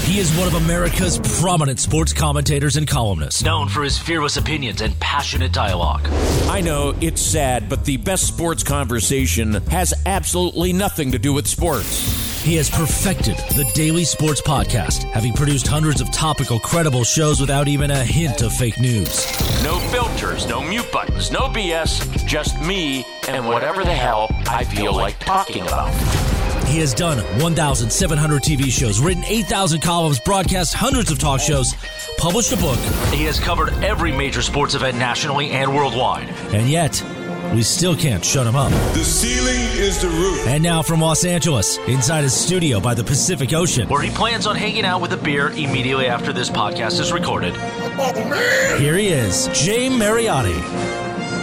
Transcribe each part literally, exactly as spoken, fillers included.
He is one of America's prominent sports commentators and columnists, known for his fearless opinions and passionate dialogue. I know it's sad, but the best sports conversation has absolutely nothing to do with sports. He has perfected the Daily Sports Podcast, having produced hundreds of topical, credible shows without even a hint of fake news. No filters, no mute buttons, no B S, just me and whatever the hell I feel like talking about. He has done one thousand seven hundred T V shows, written eight thousand columns, broadcast hundreds of talk shows, published a book. He has covered every major sports event nationally and worldwide. And yet, we still can't shut him up. The ceiling is the roof. And now from Los Angeles, inside his studio by the Pacific Ocean, where he plans on hanging out with a beer immediately after this podcast is recorded. Oh, man. Here he is, Jay Mariotti.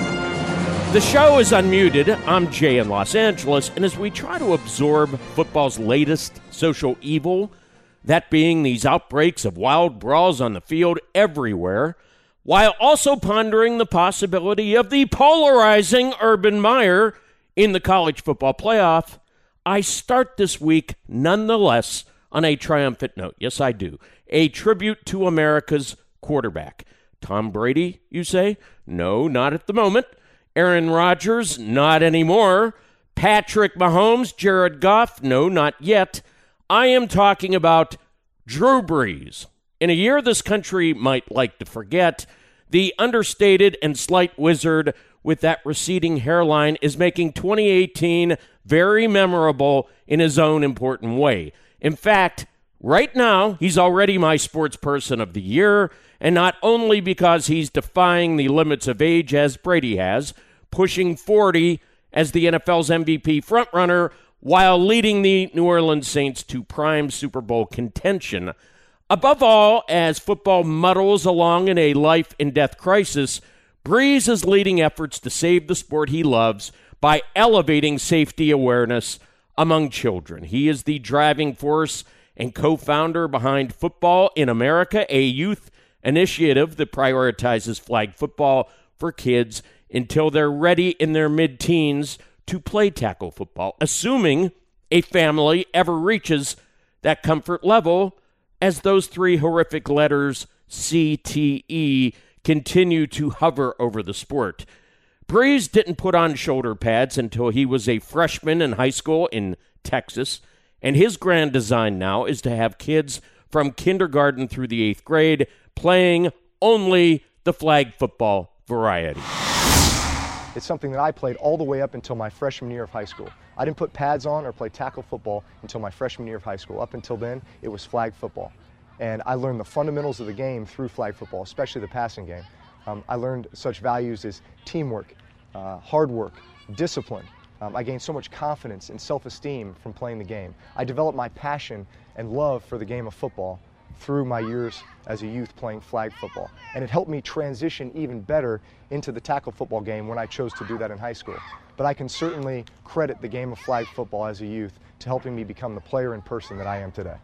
The show is unmuted. I'm Jay in Los Angeles, and as we try to absorb football's latest social evil, that being these outbreaks of wild brawls on the field everywhere, while also pondering the possibility of the polarizing Urban Meyer in the college football playoff, I start this week nonetheless on a triumphant note. Yes, I do. A tribute to America's quarterback. Tom Brady, you say? No, not at the moment. Aaron Rodgers, not anymore. Patrick Mahomes, Jared Goff, no, not yet. I am talking about Drew Brees. In a year this country might like to forget, the understated and slight wizard with that receding hairline is making twenty eighteen very memorable in his own important way. In fact, right now, he's already my sports person of the year, and not only because he's defying the limits of age as Brady has, pushing forty as the N F L's M V P frontrunner while leading the New Orleans Saints to prime Super Bowl contention. Above all, as football muddles along in a life and death crisis, Brees is leading efforts to save the sport he loves by elevating safety awareness among children. He is the driving force and co-founder behind Football in America, a youth initiative that prioritizes flag football for kids until they're ready in their mid-teens to play tackle football, assuming a family ever reaches that comfort level as those three horrific letters, C T E, continue to hover over the sport. Brees didn't put on shoulder pads until he was a freshman in high school in Texas, and his grand design now is to have kids from kindergarten through the eighth grade playing only the flag football variety. It's something that I played all the way up until my freshman year of high school. I didn't put pads on or play tackle football until my freshman year of high school. Up until then, it was flag football. And I learned the fundamentals of the game through flag football, especially the passing game. Um, I learned such values as teamwork, uh, hard work, discipline. Um, I gained so much confidence and self-esteem from playing the game. I developed my passion and love for the game of football through my years as a youth playing flag football. And it helped me transition even better into the tackle football game when I chose to do that in high school. But I can certainly credit the game of flag football as a youth to helping me become the player and person that I am today.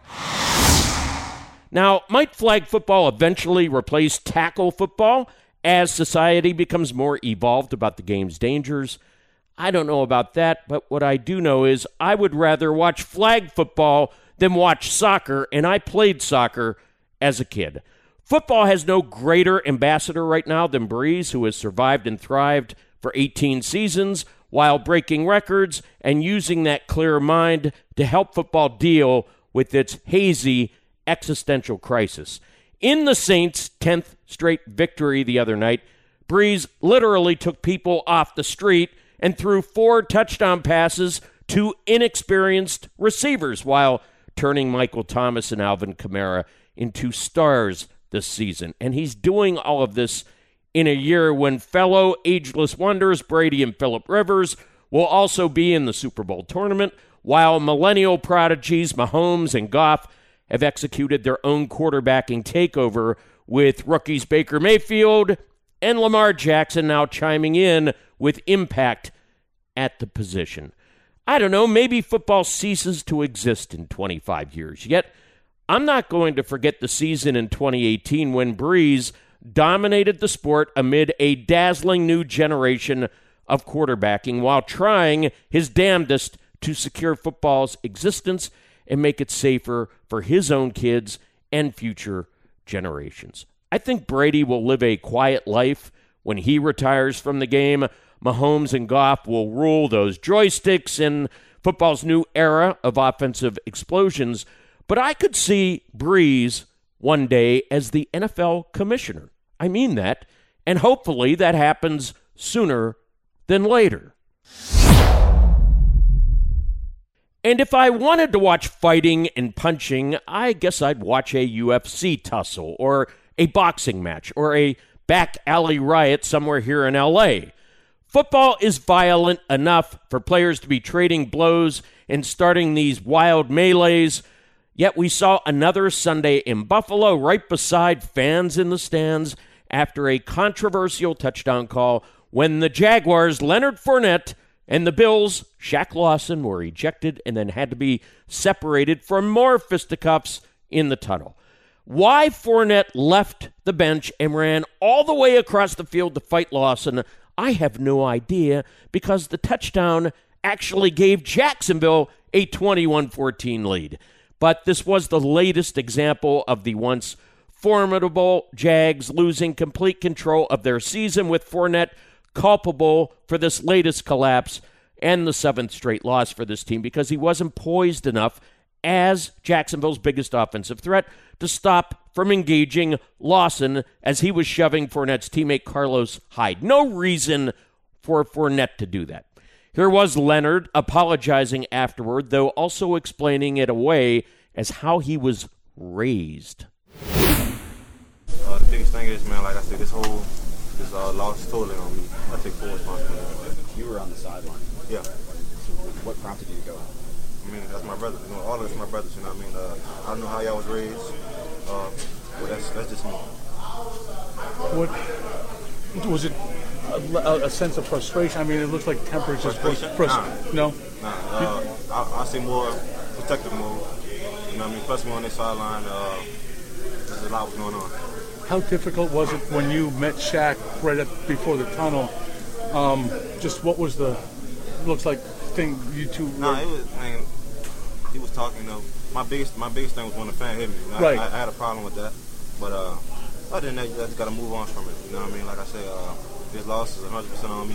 Now, might flag football eventually replace tackle football as society becomes more evolved about the game's dangers? I don't know about that, but what I do know is I would rather watch flag football than watch soccer, and I played soccer as a kid. Football has no greater ambassador right now than Brees, who has survived and thrived for eighteen seasons while breaking records and using that clear mind to help football deal with its hazy existential crisis. In the Saints' tenth straight victory the other night, Brees literally took people off the street and threw four touchdown passes to inexperienced receivers while turning Michael Thomas and Alvin Kamara into stars this season. And he's doing all of this in a year when fellow ageless wonders Brady and Phillip Rivers will also be in the Super Bowl tournament, while millennial prodigies Mahomes and Goff have executed their own quarterbacking takeover, with rookies Baker Mayfield and Lamar Jackson now chiming in with impact at the position. I don't know, maybe football ceases to exist in twenty-five years. Yet, I'm not going to forget the season in twenty eighteen when Brees dominated the sport amid a dazzling new generation of quarterbacking while trying his damnedest to secure football's existence and make it safer for his own kids and future generations. I think Brady will live a quiet life when he retires from the game. Mahomes and Goff will rule those joysticks in football's new era of offensive explosions. But I could see Breeze one day as the N F L commissioner. I mean that. And hopefully that happens sooner than later. And if I wanted to watch fighting and punching, I guess I'd watch a U F C tussle or a boxing match or a back alley riot somewhere here in L A. Football is violent enough for players to be trading blows and starting these wild melees, yet we saw another Sunday in Buffalo right beside fans in the stands after a controversial touchdown call when the Jaguars' Leonard Fournette and the Bills' Shaq Lawson were ejected and then had to be separated for more fisticuffs in the tunnel. Why Fournette left the bench and ran all the way across the field to fight Lawson, I have no idea, because the touchdown actually gave Jacksonville a twenty-one fourteen lead. But this was the latest example of the once formidable Jags losing complete control of their season, with Fournette culpable for this latest collapse and the seventh straight loss for this team because he wasn't poised enough as Jacksonville's biggest offensive threat to stop from engaging Lawson as he was shoving Fournette's teammate Carlos Hyde. No reason for Fournette to do that. Here was Leonard apologizing afterward, though also explaining it away as how he was raised. Uh, the biggest thing is, man, like I said, this whole this uh, loss is totally on me. I take full responsibility. You were on the sideline. Yeah. So what prompted you to go out? I mean, that's my brother. You know, all of us my brothers. You know what I mean? Uh, I don't know how y'all was raised, uh, but that's that's just me. What was it? A, a sense of frustration? I mean, it looks like tempers just frustration. Frust- nah. No. Nah. Uh, I, I see more protective mode. You know what I mean? Plus, we on this sideline. Uh, there's a lot was going on. How difficult was it when you met Shaq right up before the tunnel? Um, just what was the looks like thing you two? Nah, it was. I mean, he was talking. You know, my biggest my biggest thing was when the fan hit me. You know, right. I, I had a problem with that, but uh, other than that, you just got to move on from it. You know what I mean? Like I said, uh, this loss is one hundred percent on me.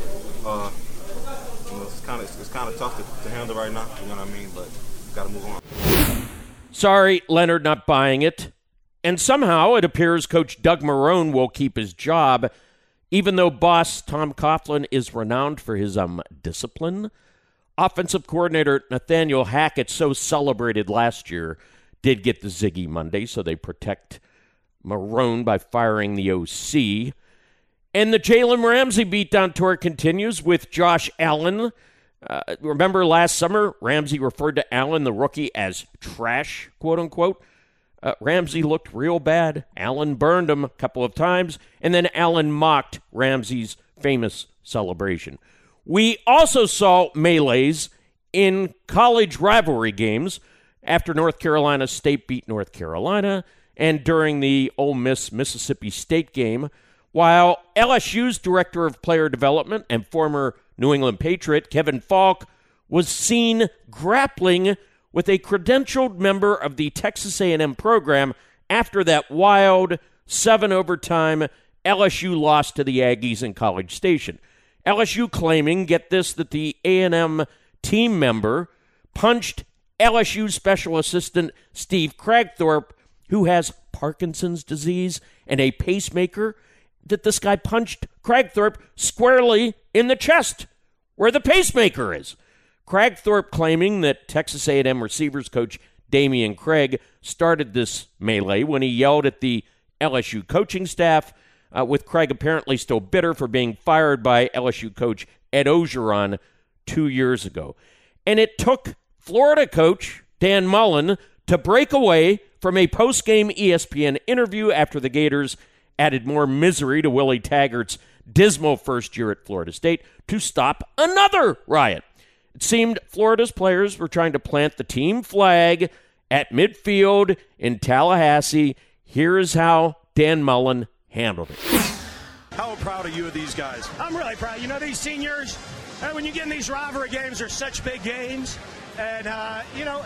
Uh, you know, it's kind of it's kind of tough to, to handle right now. You know what I mean? But got to move on. Sorry, Leonard, not buying it. And somehow it appears Coach Doug Marrone will keep his job, even though boss Tom Coughlin is renowned for his um discipline. Offensive coordinator Nathaniel Hackett, so celebrated last year, did get the Ziggy Monday, so they protect Marrone by firing the O C. And the Jalen Ramsey beatdown tour continues with Josh Allen. Uh, remember last summer, Ramsey referred to Allen, the rookie, as trash, quote-unquote. Uh, Ramsey looked real bad. Allen burned him a couple of times, and then Allen mocked Ramsey's famous celebration. We also saw melees in college rivalry games after North Carolina State beat North Carolina and during the Ole Miss-Mississippi State game, while L S U's Director of Player Development and former New England Patriot Kevin Falk was seen grappling with a credentialed member of the Texas A and M program after that wild seven-overtime L S U loss to the Aggies in College Station. L S U claiming, get this, that the A and M team member punched L S U Special Assistant Steve Kragthorpe, who has Parkinson's disease and a pacemaker, that this guy punched Kragthorpe squarely in the chest, where the pacemaker is. Kragthorpe claiming that Texas A and M receivers coach Damian Craig started this melee when he yelled at the L S U coaching staff, uh, with Craig apparently still bitter for being fired by L S U coach Ed Orgeron two years ago. And it took Florida coach Dan Mullen to break away from a post-game E S P N interview after the Gators added more misery to Willie Taggart's dismal first year at Florida State to stop another riot. It seemed Florida's players were trying to plant the team flag at midfield in Tallahassee. Here is how Dan Mullen handled it. How proud are you of these guys? I'm really proud. You know, these seniors, when you get in these rivalry games, they're such big games. And, uh, you know,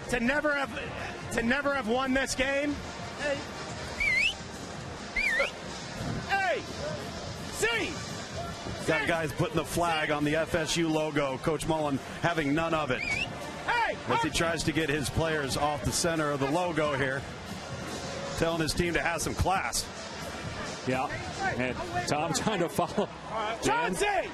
to never have to never have won this game. Hey, hey, see. Got guys putting the flag on the F S U logo. Coach Mullen having none of it. Hey, as he tries to get his players off the center of the logo here, telling his team to have some class. Yeah, and Tom trying to follow. Dan.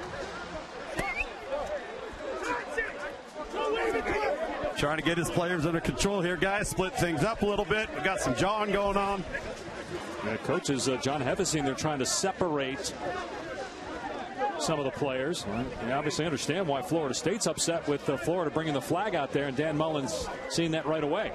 Trying to get his players under control here, guys. Split things up a little bit. We got some jawing going on. Yeah, coaches, uh, John Hevesing, they're trying to separate some of the players. You obviously understand why Florida State's upset with uh, Florida bringing the flag out there, and Dan Mullen's seeing that right away.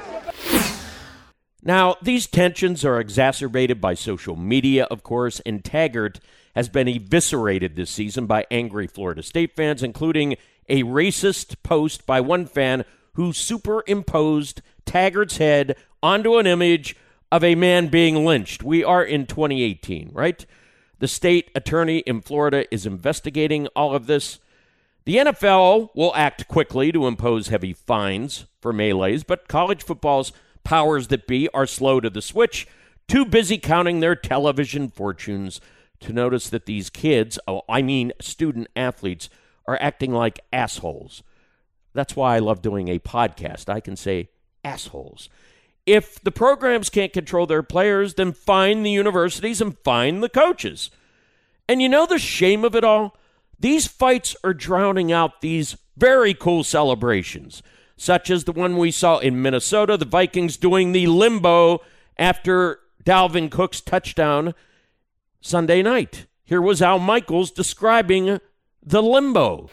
Now, these tensions are exacerbated by social media, of course, and Taggart has been eviscerated this season by angry Florida State fans, including a racist post by one fan who superimposed Taggart's head onto an image of a man being lynched. We are in twenty eighteen, right? The state attorney in Florida is investigating all of this. The N F L will act quickly to impose heavy fines for melees, but college football's powers that be are slow to the switch, too busy counting their television fortunes to notice that these kids, oh, I mean student athletes, are acting like assholes. That's why I love doing a podcast. I can say assholes. If the programs can't control their players, then fine the universities and fine the coaches. And you know the shame of it all? These fights are drowning out these very cool celebrations, such as the one we saw in Minnesota, the Vikings doing the limbo after Dalvin Cook's touchdown Sunday night. Here was Al Michaels describing the limbo.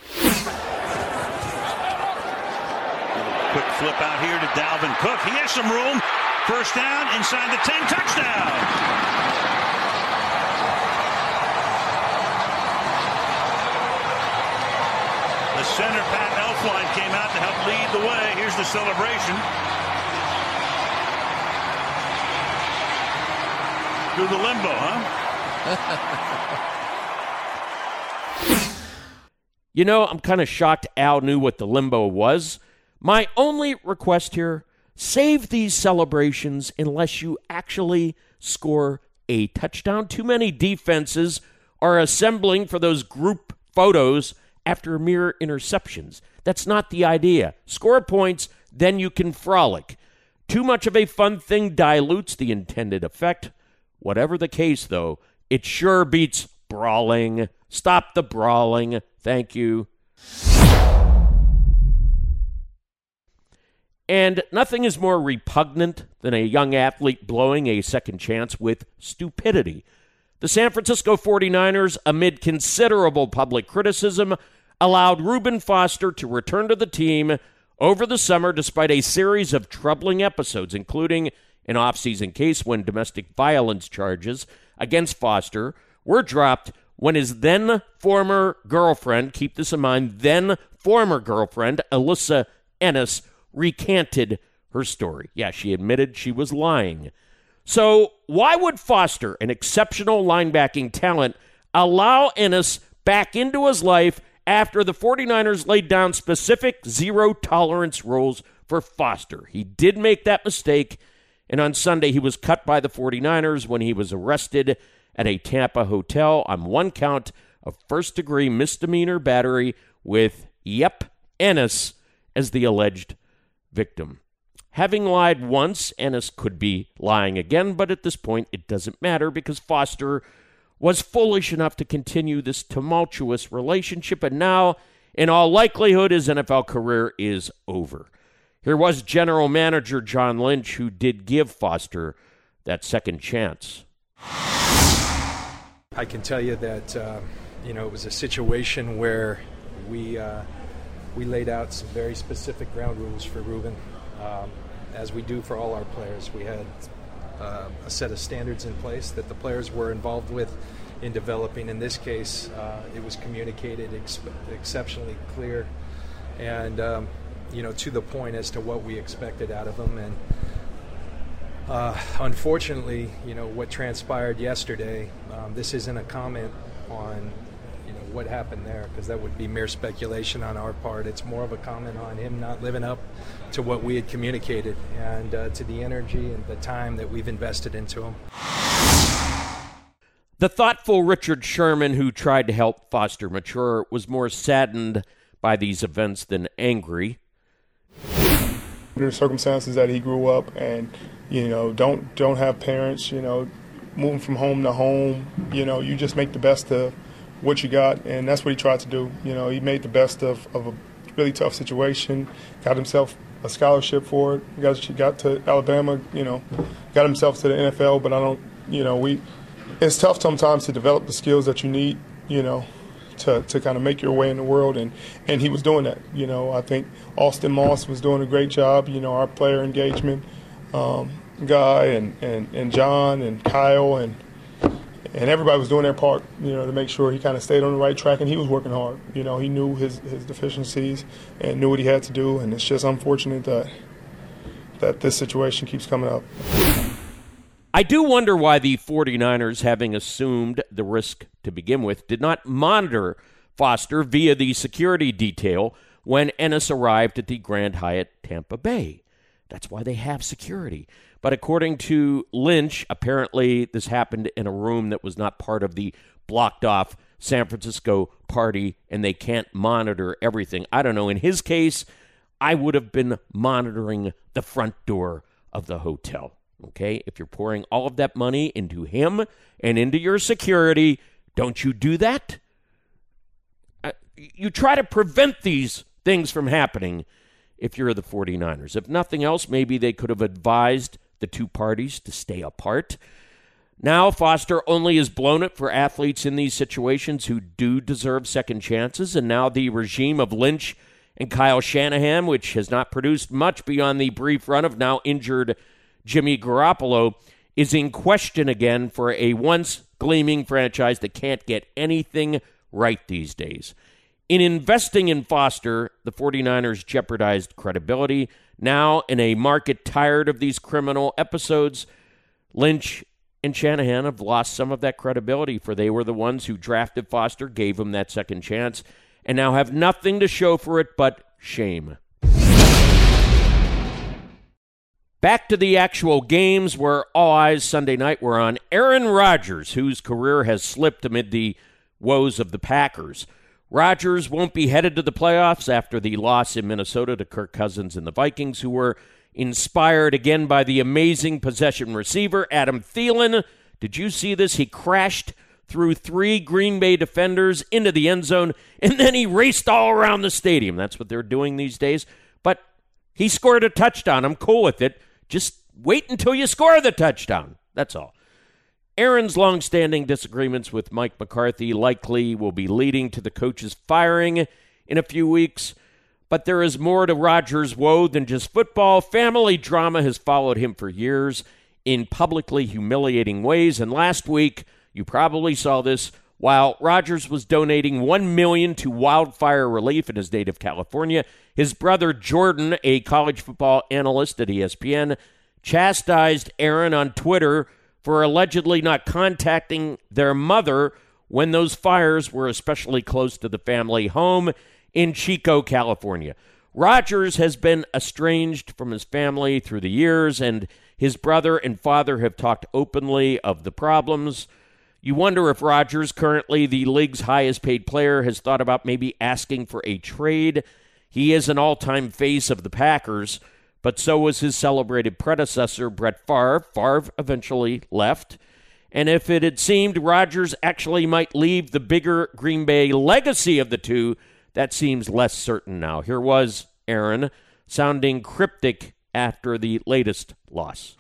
Quick flip out here to Dalvin Cook. He has some room. First down, inside the ten, touchdown. The center, Pat Elflein, came out to help lead the way. Here's the celebration. Through the limbo, huh? You know, I'm kind of shocked Al knew what the limbo was. My only request here, save these celebrations unless you actually score a touchdown. Too many defenses are assembling for those group photos after mere interceptions. That's not the idea. Score points, then you can frolic. Too much of a fun thing dilutes the intended effect. Whatever the case, though, it sure beats brawling. Stop the brawling. Thank you. And nothing is more repugnant than a young athlete blowing a second chance with stupidity. The San Francisco forty-niners, amid considerable public criticism, allowed Reuben Foster to return to the team over the summer despite a series of troubling episodes, including an off-season case when domestic violence charges against Foster were dropped when his then-former girlfriend, keep this in mind, then-former girlfriend, Alyssa Ennis, recanted her story. Yeah, she admitted she was lying. So why would Foster, an exceptional linebacking talent, allow Ennis back into his life after the forty-niners laid down specific zero-tolerance rules for Foster? He did make that mistake, and on Sunday he was cut by the forty-niners when he was arrested at a Tampa hotel on one count of first-degree misdemeanor battery with, yep, Ennis as the alleged victim. Having lied once, Ennis could be lying again, but at this point it doesn't matter because Foster was foolish enough to continue this tumultuous relationship, and now, in all likelihood, his N F L career is over. Here was general manager John Lynch, who did give Foster that second chance. I can tell you that, uh, you know, it was a situation where we uh, we laid out some very specific ground rules for Reuben, um, as we do for all our players. We had uh, a set of standards in place that the players were involved with in developing. In this case, uh, it was communicated ex- exceptionally clear and, um, you know, to the point as to what we expected out of them. And uh, unfortunately, you know, what transpired yesterday, um, this isn't a comment on, you know, what happened there, because that would be mere speculation on our part. It's more of a comment on him not living up to what we had communicated and uh, to the energy and the time that we've invested into him. The thoughtful Richard Sherman, who tried to help Foster mature, was more saddened by these events than angry. The circumstances that he grew up, and you know, don't don't have parents, you know, moving from home to home, you know, you just make the best of what you got, and that's what he tried to do. You know, he made the best of, of a really tough situation, got himself a scholarship for it, got got to Alabama, you know, got himself to the N F L. But I don't, you know, we it's tough sometimes to develop the skills that you need, you know, to, to kind of make your way in the world, and, and he was doing that. You know, I think Austin Moss was doing a great job, you know, our player engagement um, guy, and, and, and John and Kyle and and everybody was doing their part, you know, to make sure he kind of stayed on the right track, and he was working hard. You know, he knew his, his deficiencies and knew what he had to do, and it's just unfortunate that that this situation keeps coming up. I do wonder why the 49ers, having assumed the risk to begin with, did not monitor Foster via the security detail when Ennis arrived at the Grand Hyatt Tampa Bay. That's why they have security. But according to Lynch, apparently this happened in a room that was not part of the blocked-off San Francisco party, and they can't monitor everything. I don't know. In his case, I would have been monitoring the front door of the hotel. Okay, if you're pouring all of that money into him and into your security, don't you do that? Uh, you try to prevent these things from happening if you're the 49ers. If nothing else, maybe they could have advised the two parties to stay apart. Now, Foster only has blown it for athletes in these situations who do deserve second chances, and now the regime of Lynch and Kyle Shanahan, which has not produced much beyond the brief run of now injured Jimmy Garoppolo, is in question again for a once gleaming franchise that can't get anything right these days. In investing in Foster, the 49ers jeopardized credibility. Now, in a market tired of these criminal episodes, Lynch and Shanahan have lost some of that credibility, for they were the ones who drafted Foster, gave him that second chance, and now have nothing to show for it but shame. Back to the actual games, where all eyes Sunday night were on Aaron Rodgers, whose career has slipped amid the woes of the Packers. Rodgers won't be headed to the playoffs after the loss in Minnesota to Kirk Cousins and the Vikings, who were inspired again by the amazing possession receiver, Adam Thielen. Did you see this? He crashed through three Green Bay defenders into the end zone, and then he raced all around the stadium. That's what they're doing these days. But he scored a touchdown. I'm cool with it. Just wait until you score the touchdown. That's all. Aaron's long-standing disagreements with Mike McCarthy likely will be leading to the coach's firing in a few weeks. But there is more to Rodgers' woe than just football. Family drama has followed him for years in publicly humiliating ways. And last week, you probably saw this, while Rodgers was donating one million dollars to wildfire relief in his native California, his brother Jordan, a college football analyst at E S P N, chastised Aaron on Twitter for allegedly not contacting their mother when those fires were especially close to the family home in Chico, California. Rodgers has been estranged from his family through the years, and his brother and father have talked openly of the problems. You wonder if Rodgers, currently the league's highest paid player, has thought about maybe asking for a trade. He is an all-time face of the Packers, but so was his celebrated predecessor, Brett Favre. Favre eventually left. And if it had seemed Rodgers actually might leave the bigger Green Bay legacy of the two, that seems less certain now. Here was Aaron, sounding cryptic after the latest loss.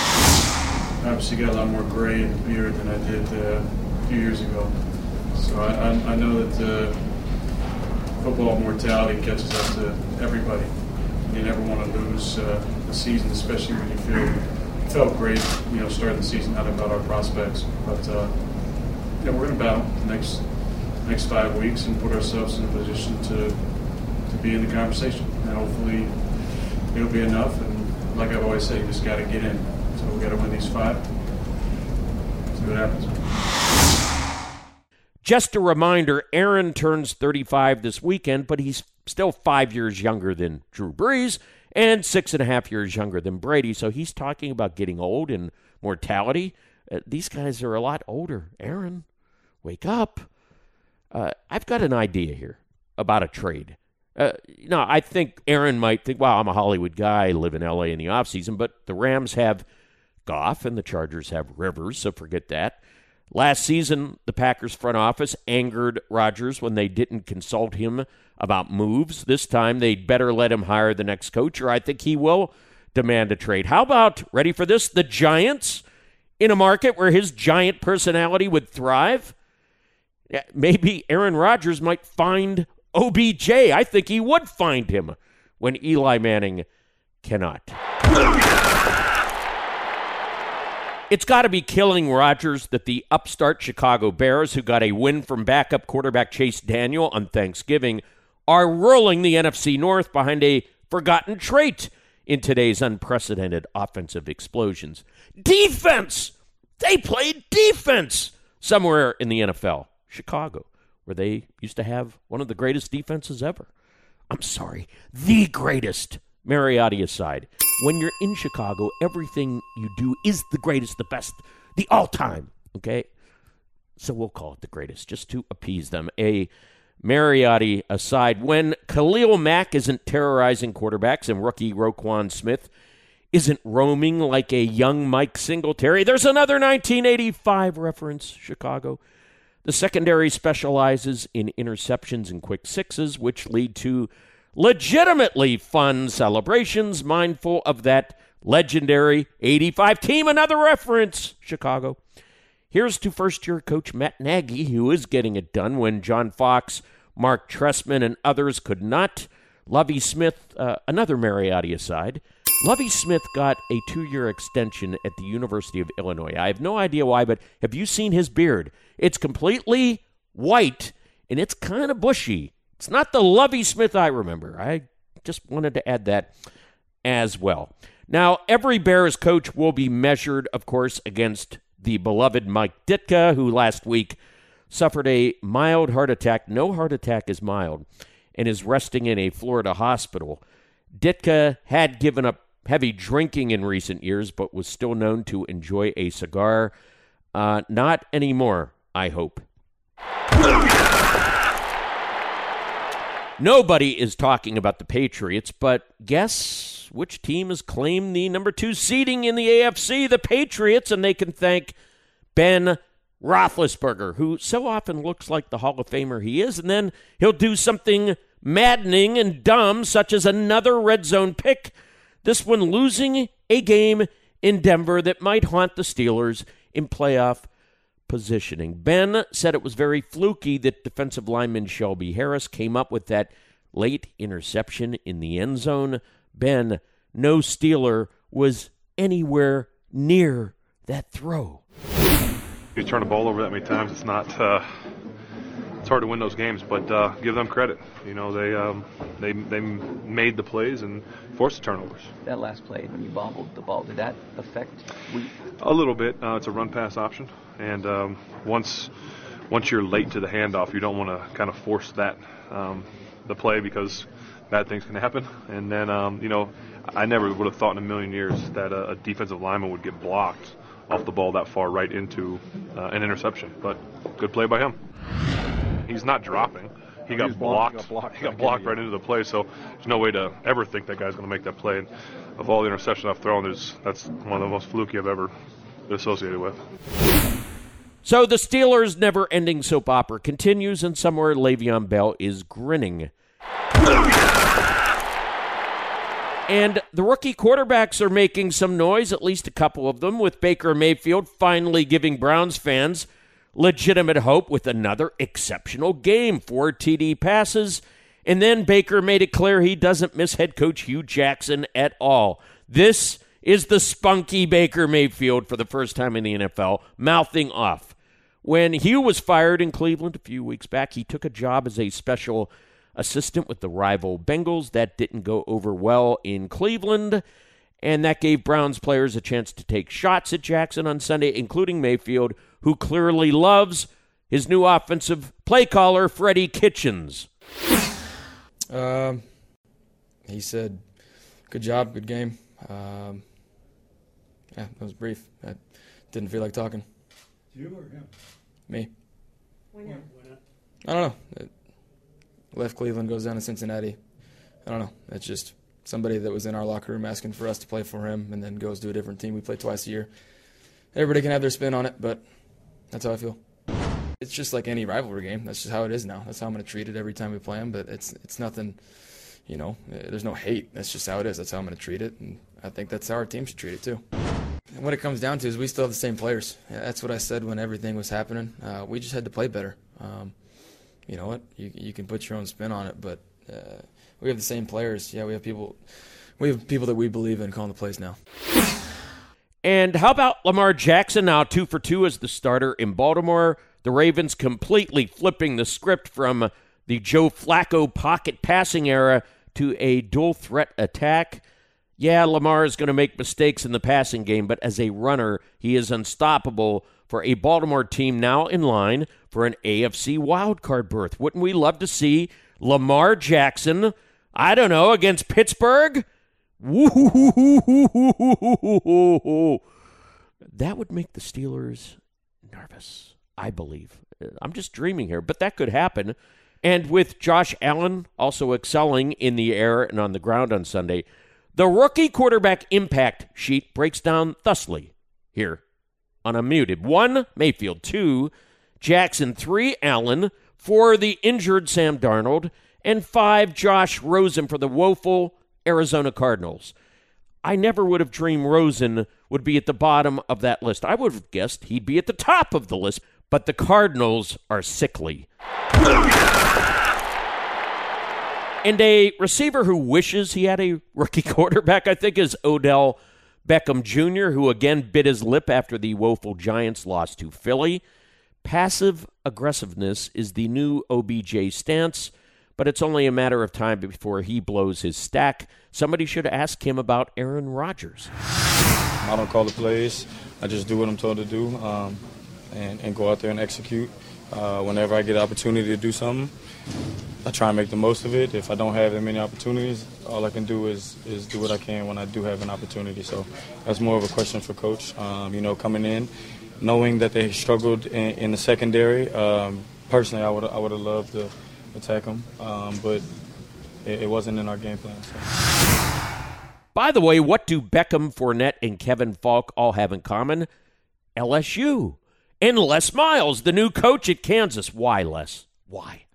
I obviously got a lot more gray in the beard than I did uh, a few years ago. So I, I, I know that uh, football mortality catches up to everybody. You never want to lose uh, the season, especially when you feel felt great, you know, starting the season out about our prospects. But uh, you know, we're going to battle the next next five weeks and put ourselves in a position to to be in the conversation. And hopefully, it'll be enough. And like I've always said, you just got to get in. So we got to win these five. See what happens. Just a reminder, Aaron turns thirty-five this weekend, but he's still five years younger than Drew Brees and six and a half years younger than Brady. So he's talking about getting old and mortality. Uh, these guys are a lot older. Aaron, wake up. Uh, I've got an idea here about a trade. Uh, you know, I think Aaron might think, well, I'm a Hollywood guy, I live in L A in the offseason, but the Rams have Goff and the Chargers have Rivers, so forget that. Last season, the Packers front office angered Rodgers when they didn't consult him about moves. This time, they'd better let him hire the next coach, or I think he will demand a trade. How about, ready for this, the Giants in a market where his giant personality would thrive? Yeah, maybe Aaron Rodgers might find O B J. I think he would find him when Eli Manning cannot. It's got to be killing Rodgers that the upstart Chicago Bears, who got a win from backup quarterback Chase Daniel on Thanksgiving, are rolling the N F C North behind a forgotten trait in today's unprecedented offensive explosions. Defense! They played defense somewhere in the N F L. Chicago, where they used to have one of the greatest defenses ever. I'm sorry, the greatest. Mariotti aside, when you're in Chicago, everything you do is the greatest, the best, the all-time, okay? So we'll call it the greatest, just to appease them. A Mariotti aside, when Khalil Mack isn't terrorizing quarterbacks and rookie Roquan Smith isn't roaming like a young Mike Singletary, there's another nineteen eighty-five reference, Chicago. The secondary specializes in interceptions and quick sixes, which lead to legitimately fun celebrations, mindful of that legendary eighty-five team. Another reference, Chicago. Here's to first-year coach Matt Nagy, who is getting it done when John Fox, Mark Trestman, and others could not. Lovie Smith, uh, another Mariotti aside. Lovie Smith got a two-year extension at the University of Illinois. I have no idea why, but have you seen his beard? It's completely white, and it's kind of bushy. It's not the Lovie Smith I remember. I just wanted to add that as well. Now, every Bears coach will be measured, of course, against the beloved Mike Ditka, who last week suffered a mild heart attack. No heart attack is mild, and is resting in a Florida hospital. Ditka had given up heavy drinking in recent years, but was still known to enjoy a cigar. Uh, not anymore, I hope. Nobody is talking about the Patriots, but guess which team has claimed the number two seeding in the A F C? The Patriots, and they can thank Ben Roethlisberger, who so often looks like the Hall of Famer he is, and then he'll do something maddening and dumb, such as another red zone pick, this one losing a game in Denver that might haunt the Steelers in playoff positioning. Ben said it was very fluky that defensive lineman Shelby Harris came up with that late interception in the end zone. Ben, no Steeler was anywhere near that throw. You turn the ball over that many times, it's not uh, it's hard to win those games, but uh, give them credit. You know, they um, they they made the plays and forced the turnovers. That last play when you bobbled the ball, did that affect? We- A little bit. Uh, it's a run pass option, and um, once once you're late to the handoff, you don't want to kind of force that um, the play because bad things can happen. And then um, you know, I never would have thought in a million years that a, a defensive lineman would get blocked off the ball that far right into uh, an interception. But good play by him. He's not dropping. He got blocked. He got blocked, he got blocked right into the play, so there's no way to ever think that guy's going to make that play. And of all the interceptions I've thrown, there's, that's one of the most fluky I've ever been associated with. So the Steelers' never-ending soap opera continues, and somewhere Le'Veon Bell is grinning. And the rookie quarterbacks are making some noise, at least a couple of them, with Baker Mayfield finally giving Browns fans legitimate hope with another exceptional game. Four T D passes, and then Baker made it clear he doesn't miss head coach Hugh Jackson at all. This is the spunky Baker Mayfield for the first time in the N F L, mouthing off. When Hugh was fired in Cleveland a few weeks back, he took a job as a special assistant with the rival Bengals. That didn't go over well in Cleveland, and that gave Browns players a chance to take shots at Jackson on Sunday, including Mayfield, who clearly loves his new offensive play caller, Freddie Kitchens. Um, he said, good job, good game. Um, yeah, that was brief. I didn't feel like talking. You or him? Me. Why not? Why not? I don't know. It left Cleveland, goes down to Cincinnati. I don't know. It's just somebody that was in our locker room asking for us to play for him and then goes to a different team. We play twice a year. Everybody can have their spin on it, but that's how I feel. It's just like any rivalry game. That's just how it is now. That's how I'm going to treat it every time we play them, but it's it's nothing, you know, there's no hate. That's just how it is. That's how I'm going to treat it, and I think that's how our team should treat it too. And what it comes down to is we still have the same players. Yeah, that's what I said when everything was happening. Uh, we just had to play better. Um, you know what? You, you can put your own spin on it, but uh, we have the same players. Yeah, we have people we have people that we believe in calling the plays now. And how about Lamar Jackson now two for two as the starter in Baltimore? The Ravens completely flipping the script from the Joe Flacco pocket passing era to a dual threat attack. Yeah, Lamar is going to make mistakes in the passing game, but as a runner, he is unstoppable for a Baltimore team now in line for an A F C wildcard berth. Wouldn't we love to see Lamar Jackson, I don't know, against Pittsburgh? Woo-hoo-hoo-hoo-hoo-hoo-hoo-hoo. That would make the Steelers nervous, I believe. I'm just dreaming here, but that could happen. And with Josh Allen also excelling in the air and on the ground on Sunday, the rookie quarterback impact sheet breaks down thusly here on Unmuted. One, Mayfield. Two, Jackson. Three, Allen. Four, the injured Sam Darnold. And five, Josh Rosen for the woeful Arizona Cardinals. I never would have dreamed Rosen would be at the bottom of that list. I would have guessed he'd be at the top of the list, but the Cardinals are sickly. And a receiver who wishes he had a rookie quarterback, I think, is Odell Beckham Junior, who again bit his lip after the woeful Giants lost to Philly. Passive aggressiveness is the new O B J stance, but it's only a matter of time before he blows his stack. Somebody should ask him about Aaron Rodgers. I don't call the plays. I just do what I'm told to do um, and, and go out there and execute. Uh, whenever I get an opportunity to do something, I try and make the most of it. If I don't have that many opportunities, all I can do is, is do what I can when I do have an opportunity. So that's more of a question for Coach. Um, you know, coming in, knowing that they struggled in, in the secondary, um, personally I would I would have loved to attack them, um, but it, it wasn't in our game plan. So. By the way, what do Beckham, Fournette, and Kevin Falk all have in common? L S U. And Les Miles, the new coach at Kansas. Why, Les? Why?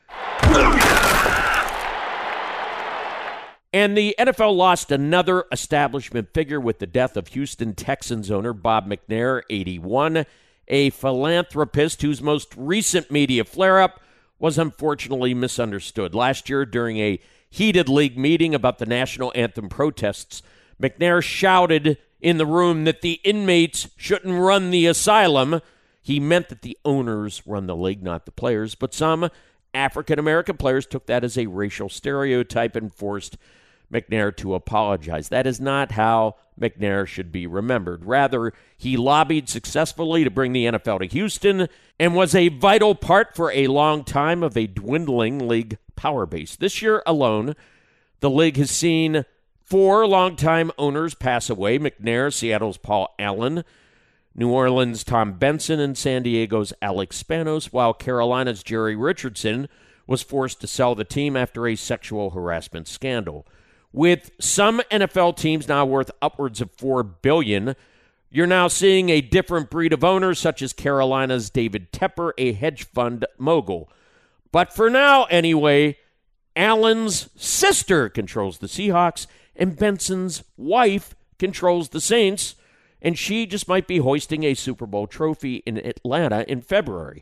And the N F L lost another establishment figure with the death of Houston Texans owner Bob McNair, eighty-one, a philanthropist whose most recent media flare-up was unfortunately misunderstood. Last year, during a heated league meeting about the national anthem protests, McNair shouted in the room that the inmates shouldn't run the asylum. He meant that the owners run the league, not the players, but some African-American players took that as a racial stereotype and forced McNair to apologize. That is not how McNair should be remembered. Rather, he lobbied successfully to bring the N F L to Houston and was a vital part for a long time of a dwindling league power base. This year alone, the league has seen four longtime owners pass away: McNair, Seattle's Paul Allen, New Orleans' Tom Benson, and San Diego's Alex Spanos, while Carolina's Jerry Richardson was forced to sell the team after a sexual harassment scandal. With some N F L teams now worth upwards of four billion dollars, you're now seeing a different breed of owners, such as Carolina's David Tepper, a hedge fund mogul. But for now, anyway, Allen's sister controls the Seahawks, and Benson's wife controls the Saints, and she just might be hoisting a Super Bowl trophy in Atlanta in February.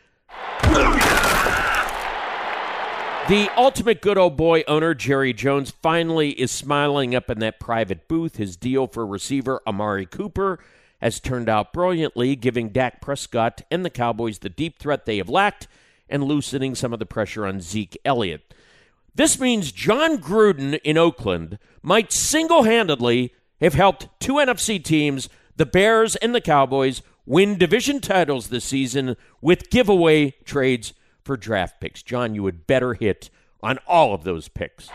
The ultimate good old boy owner, Jerry Jones, finally is smiling up in that private booth. His deal for receiver Amari Cooper has turned out brilliantly, giving Dak Prescott and the Cowboys the deep threat they have lacked and loosening some of the pressure on Zeke Elliott. This means John Gruden in Oakland might single-handedly have helped two N F C teams, the Bears and the Cowboys, win division titles this season with giveaway trades for draft picks. John, you would better hit on all of those picks.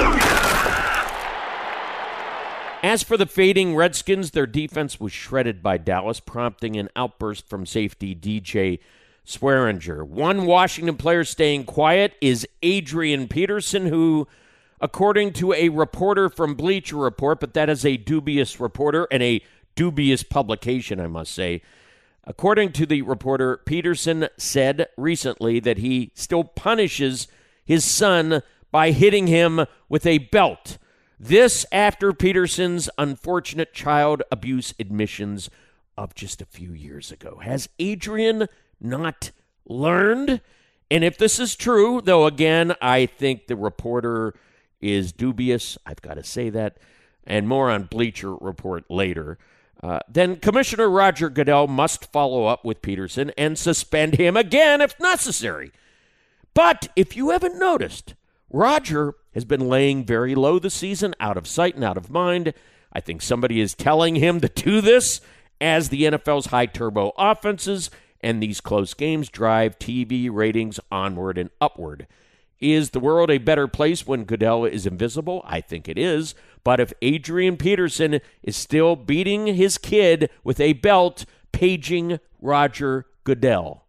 As for the fading Redskins, their defense was shredded by Dallas, prompting an outburst from safety D J Swearinger. One Washington player staying quiet is Adrian Peterson, who, according to a reporter from Bleacher Report, but that is a dubious reporter and a dubious publication, I must say. According to the reporter, Peterson said recently that he still punishes his son by hitting him with a belt. This after Peterson's unfortunate child abuse admissions of just a few years ago. Has Adrian not learned? And if this is true, though, again, I think the reporter is dubious. I've got to say that. And more on Bleacher Report later. Uh, then Commissioner Roger Goodell must follow up with Peterson and suspend him again if necessary. But if you haven't noticed, Roger has been laying very low this season, out of sight and out of mind. I think somebody is telling him to do this as the N F L's high-turbo offenses and these close games drive T V ratings onward and upward. Is the world a better place when Goodell is invisible? I think it is. But if Adrian Peterson is still beating his kid with a belt, paging Roger Goodell.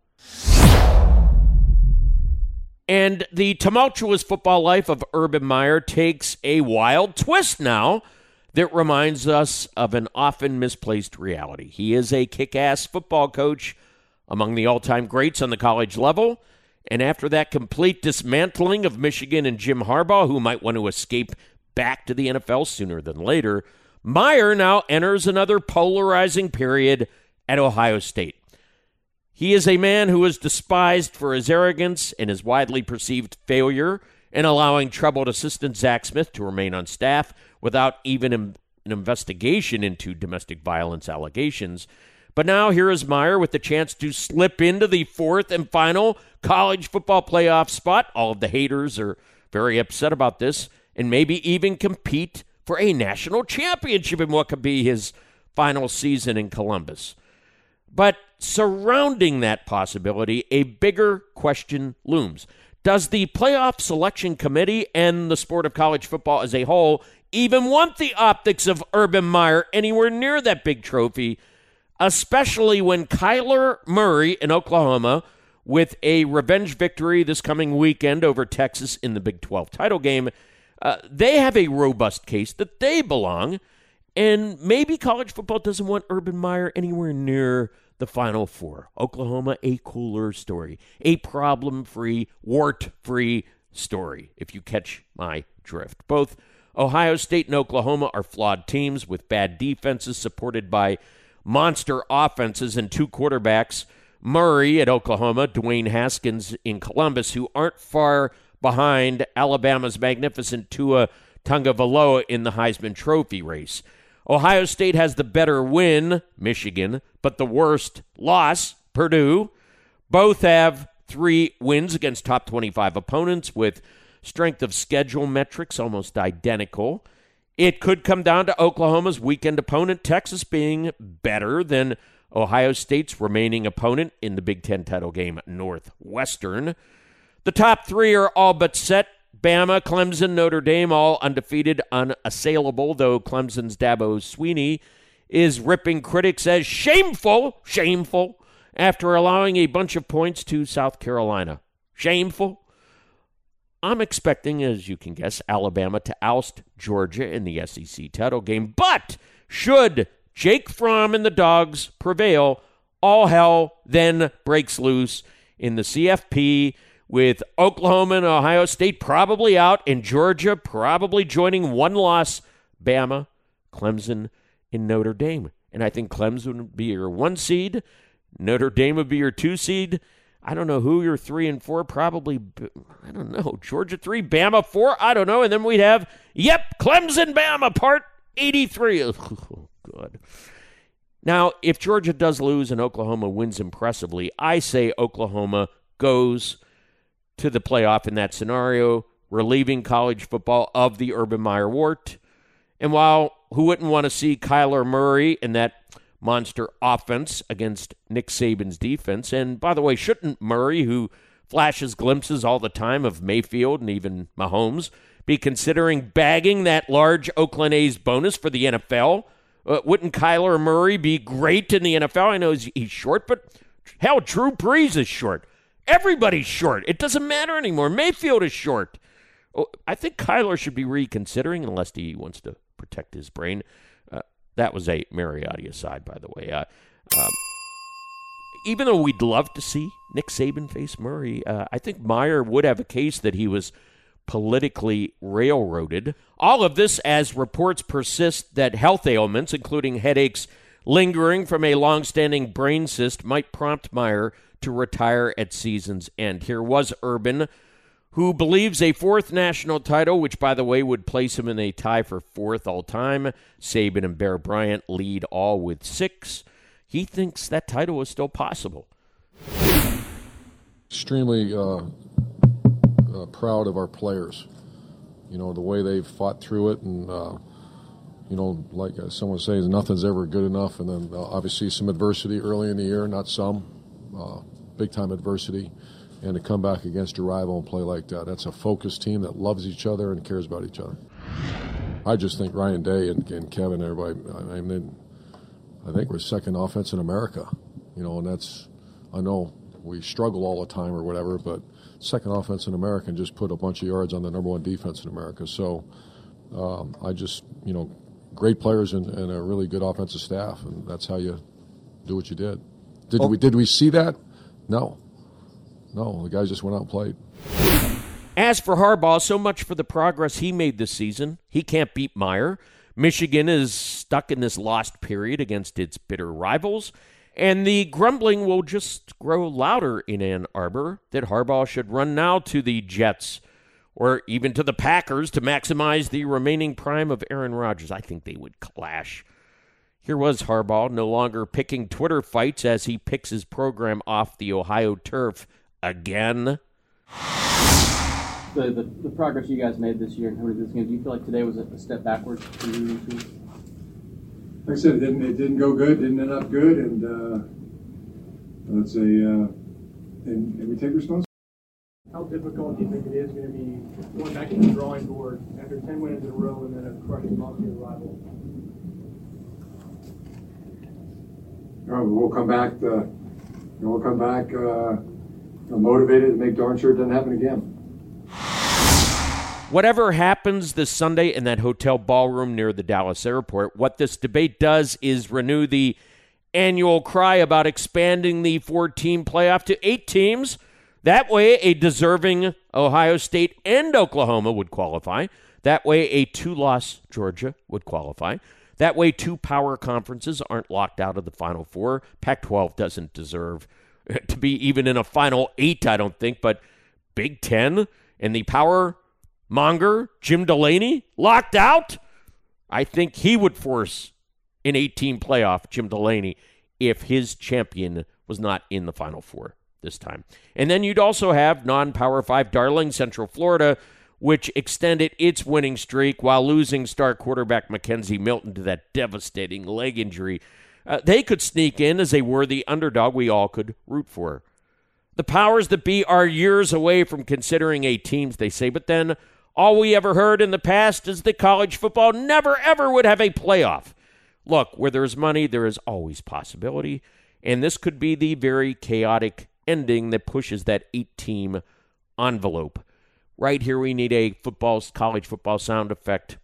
And the tumultuous football life of Urban Meyer takes a wild twist now that reminds us of an often misplaced reality. He is a kick-ass football coach among the all-time greats on the college level. And after that complete dismantling of Michigan and Jim Harbaugh, who might want to escape back to the N F L sooner than later, Meyer now enters another polarizing period at Ohio State. He is a man who is despised for his arrogance and his widely perceived failure in allowing troubled assistant Zach Smith to remain on staff without even an investigation into domestic violence allegations. But now here is Meyer with the chance to slip into the fourth and final college football playoff spot. All of the haters are very upset about this, and maybe even compete for a national championship in what could be his final season in Columbus. But surrounding that possibility, a bigger question looms. Does the playoff selection committee and the sport of college football as a whole even want the optics of Urban Meyer anywhere near that big trophy, especially when Kyler Murray in Oklahoma, with a revenge victory this coming weekend over Texas in the Big twelve title game, uh, they have a robust case that they belong, and maybe college football doesn't want Urban Meyer anywhere near the Final Four. Oklahoma, a cooler story, a problem-free, wart-free story, if you catch my drift. Both Ohio State and Oklahoma are flawed teams with bad defenses supported by monster offenses and two quarterbacks, Murray at Oklahoma, Dwayne Haskins in Columbus, who aren't far behind Alabama's magnificent Tua Tagovailoa in the Heisman Trophy race. Ohio State has the better win, Michigan, but the worst loss, Purdue. Both have three wins against top twenty-five opponents with strength of schedule metrics almost identical. It could come down to Oklahoma's weekend opponent, Texas, being better than Ohio State's remaining opponent in the Big Ten title game, Northwestern. The top three are all but set. Bama, Clemson, Notre Dame, all undefeated, unassailable, though Clemson's Dabo Swinney is ripping critics as shameful, shameful, after allowing a bunch of points to South Carolina. Shameful. I'm expecting, as you can guess, Alabama to oust Georgia in the S E C title game. But should Jake Fromm and the Dogs prevail, all hell then breaks loose in the C F P, with Oklahoma and Ohio State probably out and Georgia probably joining one loss, Bama, Clemson, and Notre Dame. And I think Clemson would be your one seed. Notre Dame would be your two seed. I don't know who your three and four, probably, I don't know, Georgia three, Bama four, I don't know. And then we'd have, yep, Clemson, Bama, part eighty-three. Oh, God. Now, if Georgia does lose and Oklahoma wins impressively, I say Oklahoma goes to the playoff in that scenario, relieving college football of the Urban Meyer wart. And while who wouldn't want to see Kyler Murray and that monster offense against Nick Saban's defense. And by the way, shouldn't Murray, who flashes glimpses all the time of Mayfield and even Mahomes, be considering bagging that large Oakland A's bonus for the N F L? Uh, wouldn't Kyler Murray be great in the N F L? I know he's, he's short, but hell, Drew Brees is short. Everybody's short. It doesn't matter anymore. Mayfield is short. Oh, I think Kyler should be reconsidering, unless he wants to protect his brain. Uh, that was a Mariotti aside, by the way. Uh, um, even though we'd love to see Nick Saban face Murray, uh, I think Meyer would have a case that he was politically railroaded. All of this as reports persist that health ailments, including headaches lingering from a long-standing brain cyst, might prompt Meyer to retire at season's end. Here was Urban, who believes a fourth national title, which, by the way, would place him in a tie for fourth all-time. Saban and Bear Bryant lead all with six. He thinks that title is still possible. Extremely uh, uh, proud of our players. You know, the way they've fought through it, and, uh, you know, like someone says, nothing's ever good enough, and then uh, obviously some adversity early in the year, not some, uh, big-time adversity, and to come back against your rival and play like that. That's a focused team that loves each other and cares about each other. I just think Ryan Day and, and Kevin, everybody, I mean, I think we're second offense in America, you know, and that's, I know we struggle all the time or whatever, but second offense in America and just put a bunch of yards on the number one defense in America. So um, I just, you know, great players and, and a really good offensive staff, and that's how you do what you did. Did oh. we did we see that? No. No, the guys just went out and played. As for Harbaugh, so much for the progress he made this season. He can't beat Meyer. Michigan is stuck in this lost period against its bitter rivals, and the grumbling will just grow louder in Ann Arbor that Harbaugh should run now to the Jets or even to the Packers to maximize the remaining prime of Aaron Rodgers. I think they would clash. Here was Harbaugh, no longer picking Twitter fights as he picks his program off the Ohio turf again. The, the, the progress you guys made this year and how this game, do you feel like today was a, a step backwards for you? Like I said, it didn't, it didn't go good, didn't end up good, and uh, let's say, uh, and, and we take responsibility. How difficult do you think it is going to be going back to the drawing board after ten wins in a row and then a crushing loss to your rival? Uh, we'll come back. To, we'll come back uh, motivated and make darn sure it doesn't happen again. Whatever happens this Sunday in that hotel ballroom near the Dallas airport, what this debate does is renew the annual cry about expanding the four-team playoff to eight teams. That way, a deserving Ohio State and Oklahoma would qualify. That way, a two-loss Georgia would qualify. That way, two power conferences aren't locked out of the Final Four. Pac twelve doesn't deserve to be even in a Final Eight, I don't think, but Big Ten and the power monger, Jim Delaney, locked out? I think he would force an eight-team playoff, Jim Delaney, if his champion was not in the Final Four this time. And then you'd also have non-Power five darling Central Florida, which extended its winning streak while losing star quarterback Mackenzie Milton to that devastating leg injury. Uh, they could sneak in as a worthy underdog we all could root for. The powers that be are years away from considering eight teams, they say, but then all we ever heard in the past is that college football never, ever would have a playoff. Look, where there is money, there is always possibility, and this could be the very chaotic ending that pushes that eight-team envelope. Right here, we need a football, college football sound effect.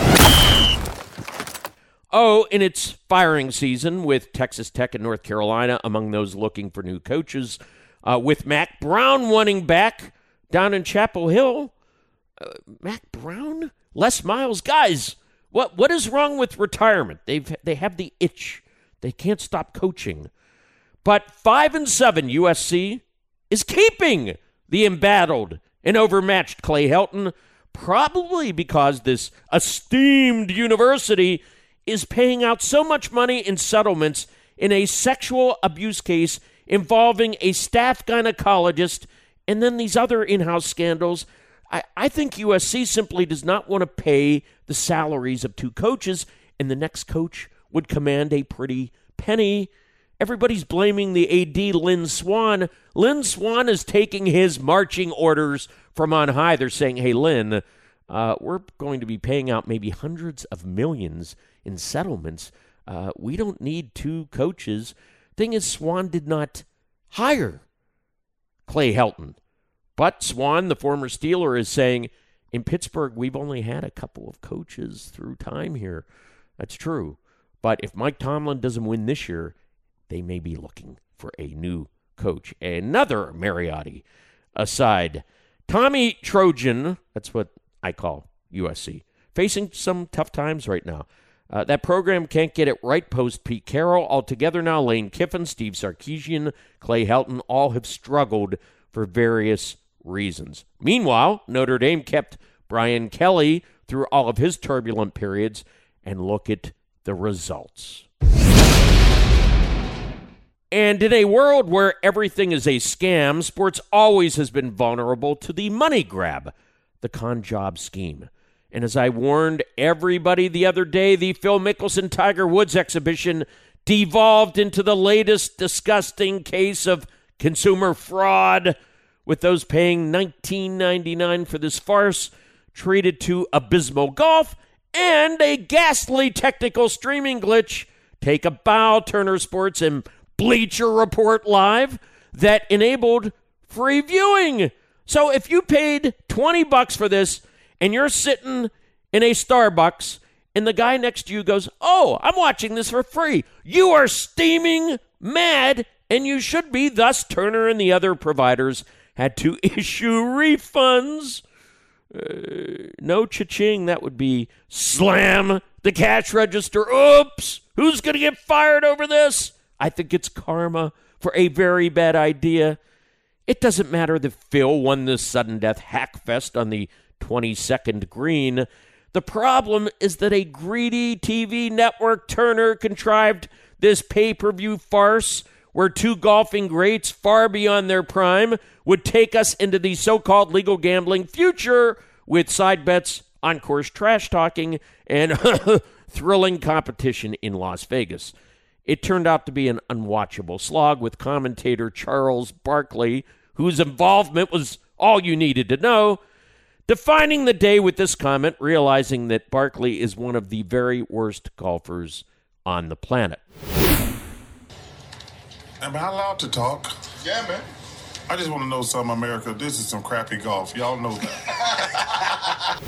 Oh, in its firing season with Texas Tech and North Carolina among those looking for new coaches, uh, with Mack Brown wanting back down in Chapel Hill. Uh, Mack Brown? Les Miles? Guys, what what is wrong with retirement? They've they have the itch. They can't stop coaching. But five and seven U S C is keeping the embattled and overmatched Clay Helton, probably because this esteemed university is paying out so much money in settlements in a sexual abuse case involving a staff gynecologist and then these other in-house scandals. I, I think U S C simply does not want to pay the salaries of two coaches, and the next coach would command a pretty penny. Everybody's blaming the A D, Lynn Swann. Lynn Swann is taking his marching orders from on high. They're saying, hey, Lynn, uh, we're going to be paying out maybe hundreds of millions in settlements. Uh, we don't need two coaches. Thing is, Swann did not hire Clay Helton. But Swann, the former Steeler, is saying, in Pittsburgh, we've only had a couple of coaches through time here. That's true. But if Mike Tomlin doesn't win this year, they may be looking for a new coach. Another Mariotti aside. Tommy Trojan, that's what I call U S C, facing some tough times right now. Uh, that program can't get it right post Pete Carroll. Altogether now, Lane Kiffin, Steve Sarkisian, Clay Helton all have struggled for various reasons. Meanwhile, Notre Dame kept Brian Kelly through all of his turbulent periods, and look at the results. And in a world where everything is a scam, sports always has been vulnerable to the money grab, the con job scheme. And as I warned everybody the other day, the Phil Mickelson Tiger Woods exhibition devolved into the latest disgusting case of consumer fraud, with those paying nineteen ninety-nine for this farce treated to abysmal golf and a ghastly technical streaming glitch. Take a bow, Turner Sports and Bleacher Report Live, that enabled free viewing. So if you paid twenty bucks for this and you're sitting in a Starbucks and the guy next to you goes, oh, I'm watching this for free, you are steaming mad, and you should be. Thus, Turner and the other providers had to issue refunds. Uh, no cha-ching, that would be slam the cash register. Oops, who's going to get fired over this? I think it's karma for a very bad idea. It doesn't matter that Phil won this sudden death hackfest on the twenty-second green. The problem is that a greedy T V network, Turner, contrived this pay-per-view farce where two golfing greats far beyond their prime would take us into the so-called legal gambling future with side bets, on-course trash-talking, and thrilling competition in Las Vegas. It turned out to be an unwatchable slog with commentator Charles Barkley, whose involvement was all you needed to know, defining the day with this comment, realizing that Barkley is one of the very worst golfers on the planet. Am I allowed to talk? Yeah, man. I just want to know something, America. This is some crappy golf. Y'all know that.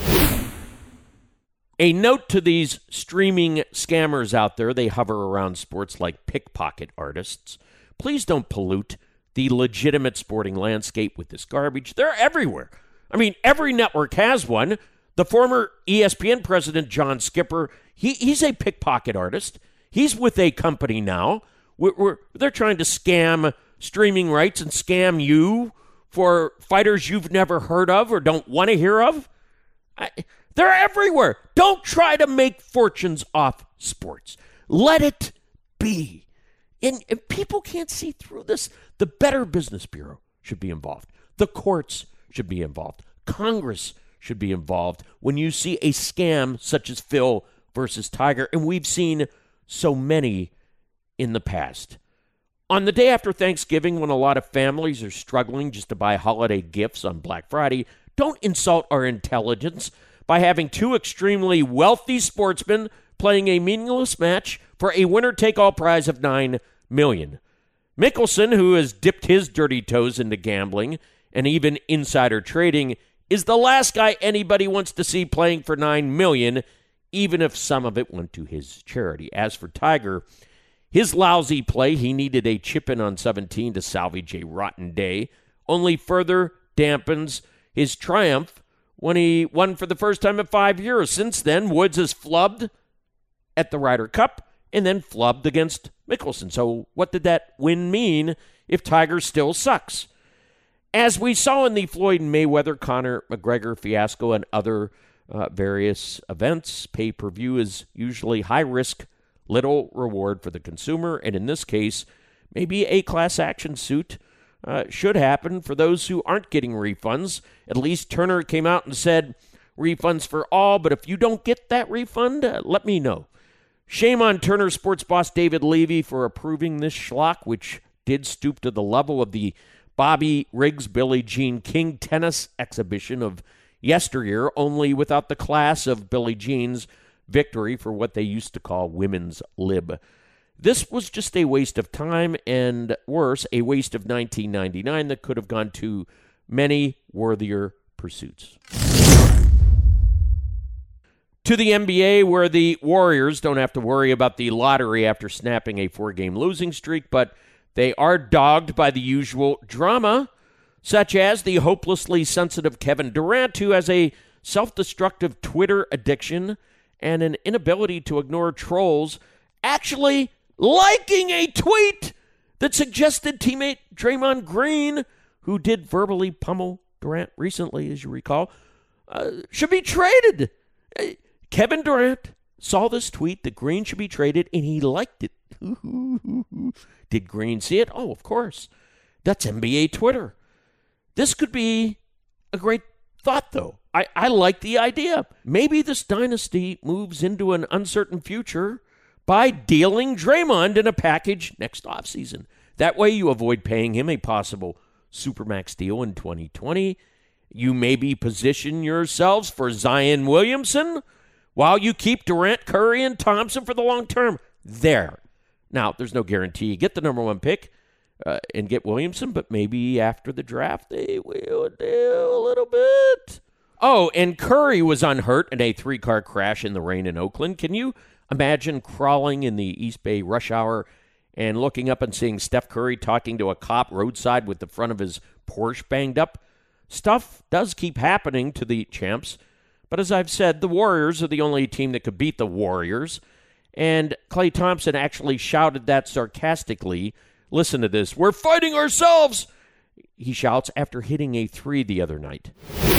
A note to these streaming scammers out there, they hover around sports like pickpocket artists. Please don't pollute the legitimate sporting landscape with this garbage. They're everywhere. I mean, every network has one. The former E S P N president, John Skipper, he, he's a pickpocket artist. He's with a company now. We're, we're, they're trying to scam streaming rights and scam you for fighters you've never heard of or don't want to hear of. I, they're everywhere. Don't try to make fortunes off sports. Let it be. And, and people can't see through this. The Better Business Bureau should be involved. The courts should be involved. Congress should be involved when you see a scam such as Phil versus Tiger, and we've seen so many in the past. On the day after Thanksgiving, when a lot of families are struggling just to buy holiday gifts on Black Friday, don't insult our intelligence by having two extremely wealthy sportsmen playing a meaningless match for a winner-take-all prize of nine million dollars. Mickelson, who has dipped his dirty toes into gambling and even insider trading, is the last guy anybody wants to see playing for nine million dollars, even if some of it went to his charity. As for Tiger, his lousy play, he needed a chip-in on seventeen to salvage a rotten day, only further dampens his triumph when he won for the first time in five years. Since then, Woods has flubbed at the Ryder Cup and then flubbed against Mickelson. So what did that win mean if Tiger still sucks? As we saw in the Floyd Mayweather-Conor McGregor fiasco and other uh, various events, pay-per-view is usually high-risk, little reward for the consumer, and in this case, maybe a class action suit uh, should happen for those who aren't getting refunds. At least Turner came out and said refunds for all, but if you don't get that refund, uh, let me know. Shame on Turner sports boss David Levy for approving this schlock, which did stoop to the level of the Bobby Riggs, Billie Jean King tennis exhibition of yesteryear, only without the class of Billie Jean's victory for what they used to call women's lib. This was just a waste of time, and worse, a waste of nineteen ninety-nine that could have gone to many worthier pursuits. To the N B A, where the Warriors don't have to worry about the lottery after snapping a four-game losing streak, but they are dogged by the usual drama, such as the hopelessly sensitive Kevin Durant, who has a self-destructive Twitter addiction and an inability to ignore trolls, actually liking a tweet that suggested teammate Draymond Green, who did verbally pummel Durant recently, as you recall, uh, should be traded. Uh, Kevin Durant saw this tweet that Green should be traded, and he liked it. Did Green see it? Oh, of course. That's N B A Twitter. This could be a great thought, though. I, I like the idea. Maybe this dynasty moves into an uncertain future by dealing Draymond in a package next offseason. That way you avoid paying him a possible Supermax deal in twenty twenty. You maybe position yourselves for Zion Williamson while you keep Durant, Curry, and Thompson for the long term. There. Now, there's no guarantee you get the number one pick uh, and get Williamson, but maybe after the draft they will do a little bit. Oh, and Curry was unhurt in a three-car crash in the rain in Oakland. Can you imagine crawling in the East Bay rush hour and looking up and seeing Steph Curry talking to a cop roadside with the front of his Porsche banged up? Stuff does keep happening to the champs, but as I've said, the Warriors are the only team that could beat the Warriors, and Klay Thompson actually shouted that sarcastically. Listen to this. "We're fighting ourselves," he shouts after hitting a three the other night.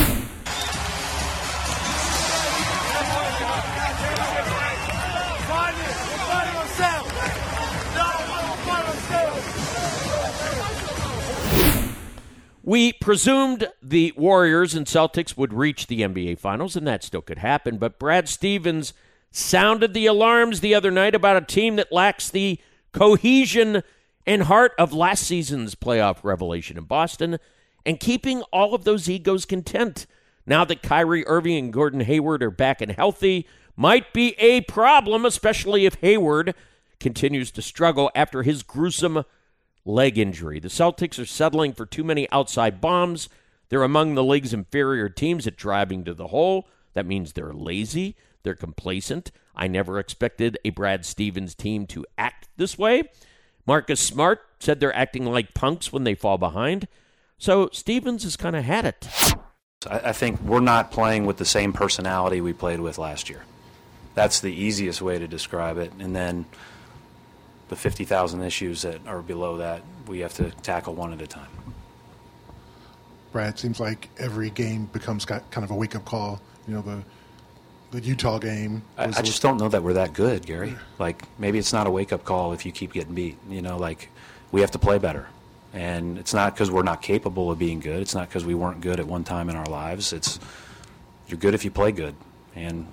We presumed the Warriors and Celtics would reach the N B A Finals, and that still could happen, but Brad Stevens sounded the alarms the other night about a team that lacks the cohesion and heart of last season's playoff revelation in Boston, and keeping all of those egos content. Now that Kyrie Irving and Gordon Hayward are back and healthy, might be a problem, especially if Hayward continues to struggle after his gruesome leg injury. The Celtics are settling for too many outside bombs. They're among the league's inferior teams at driving to the hole. That means they're lazy. They're complacent. I never expected a Brad Stevens team to act this way. Marcus Smart said they're acting like punks when they fall behind. So Stevens has kind of had it. I think we're not playing with the same personality we played with last year. That's the easiest way to describe it. And then the fifty thousand issues that are below that, we have to tackle one at a time. Brad, seems like every game becomes kind of a wake-up call. You know, the the Utah game. I, I just don't know that we're that good, Gary. Like, maybe it's not a wake-up call if you keep getting beat. You know, like, we have to play better. And it's not because we're not capable of being good. It's not because we weren't good at one time in our lives. It's you're good if you play good. And,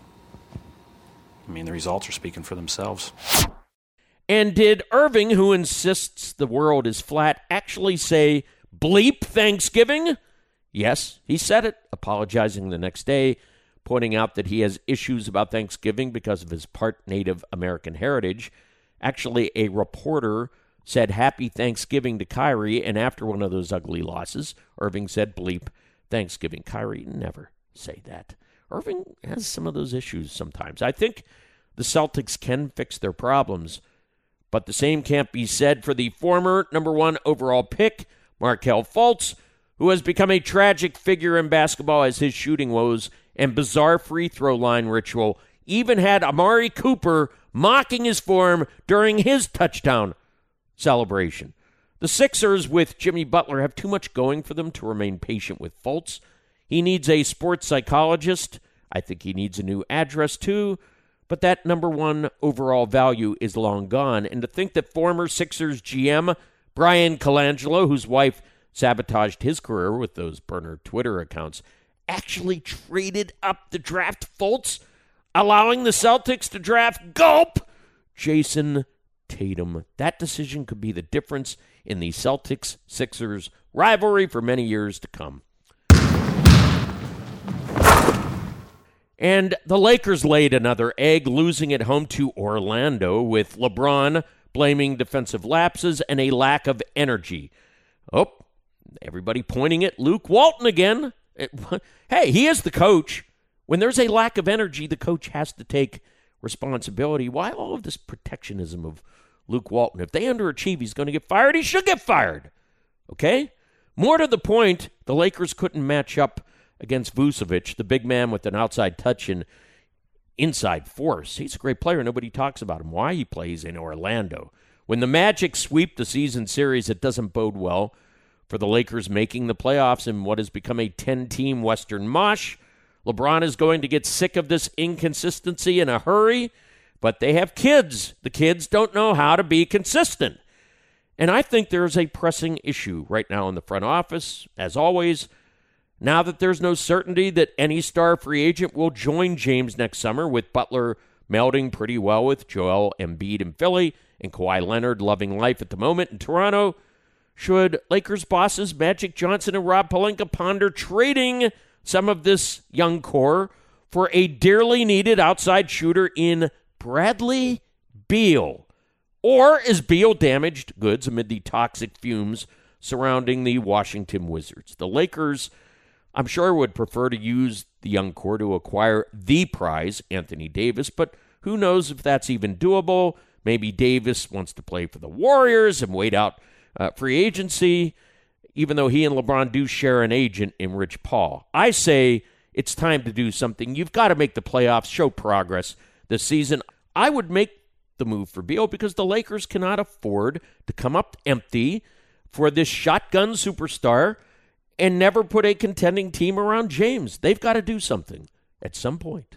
I mean, the results are speaking for themselves. And did Irving, who insists the world is flat, actually say, bleep Thanksgiving? Yes, he said it, apologizing the next day, pointing out that he has issues about Thanksgiving because of his part Native American heritage. Actually, a reporter said happy Thanksgiving to Kyrie, and after one of those ugly losses, Irving said bleep Thanksgiving. Kyrie never say that. Irving has some of those issues sometimes. I think the Celtics can fix their problems, but the same can't be said for the former number one overall pick, Markelle Fultz, who has become a tragic figure in basketball as his shooting woes and bizarre free throw line ritual even had Amari Cooper mocking his form during his touchdown celebration. The Sixers, with Jimmy Butler, have too much going for them to remain patient with Fultz. He needs a sports psychologist. I think he needs a new address, too. But that number one overall value is long gone. And to think that former Sixers G M Brian Colangelo, whose wife sabotaged his career with those burner Twitter accounts, actually traded up the draft Fultz, allowing the Celtics to draft Gulp Jason Tatum. That decision could be the difference in the Celtics-Sixers rivalry for many years to come. And the Lakers laid another egg, losing at home to Orlando, with LeBron blaming defensive lapses and a lack of energy. Oh, everybody pointing at Luke Walton again. It, hey, he is the coach. When there's a lack of energy, the coach has to take responsibility. Why all of this protectionism of Luke Walton? If they underachieve, he's going to get fired. He should get fired. Okay? More to the point, the Lakers couldn't match up against Vucevic, the big man with an outside touch and inside force. He's a great player. Nobody talks about him. Why he plays in Orlando. When the Magic sweep the season series, it doesn't bode well for the Lakers making the playoffs in what has become a ten-team Western mosh. LeBron is going to get sick of this inconsistency in a hurry, but they have kids. The kids don't know how to be consistent. And I think there is a pressing issue right now in the front office, as always. Now that there's no certainty that any star free agent will join James next summer, with Butler melding pretty well with Joel Embiid in Philly and Kawhi Leonard loving life at the moment in Toronto, should Lakers bosses Magic Johnson and Rob Pelinka ponder trading some of this young core for a dearly needed outside shooter in Bradley Beal? Or is Beal damaged goods amid the toxic fumes surrounding the Washington Wizards? The Lakers, I'm sure, would prefer to use the young core to acquire the prize, Anthony Davis, but who knows if that's even doable. Maybe Davis wants to play for the Warriors and wait out uh, free agency, even though he and LeBron do share an agent in Rich Paul. I say it's time to do something. You've got to make the playoffs, show progress this season. I would make the move for Beal because the Lakers cannot afford to come up empty for this shotgun superstar and never put a contending team around James. They've got to do something at some point.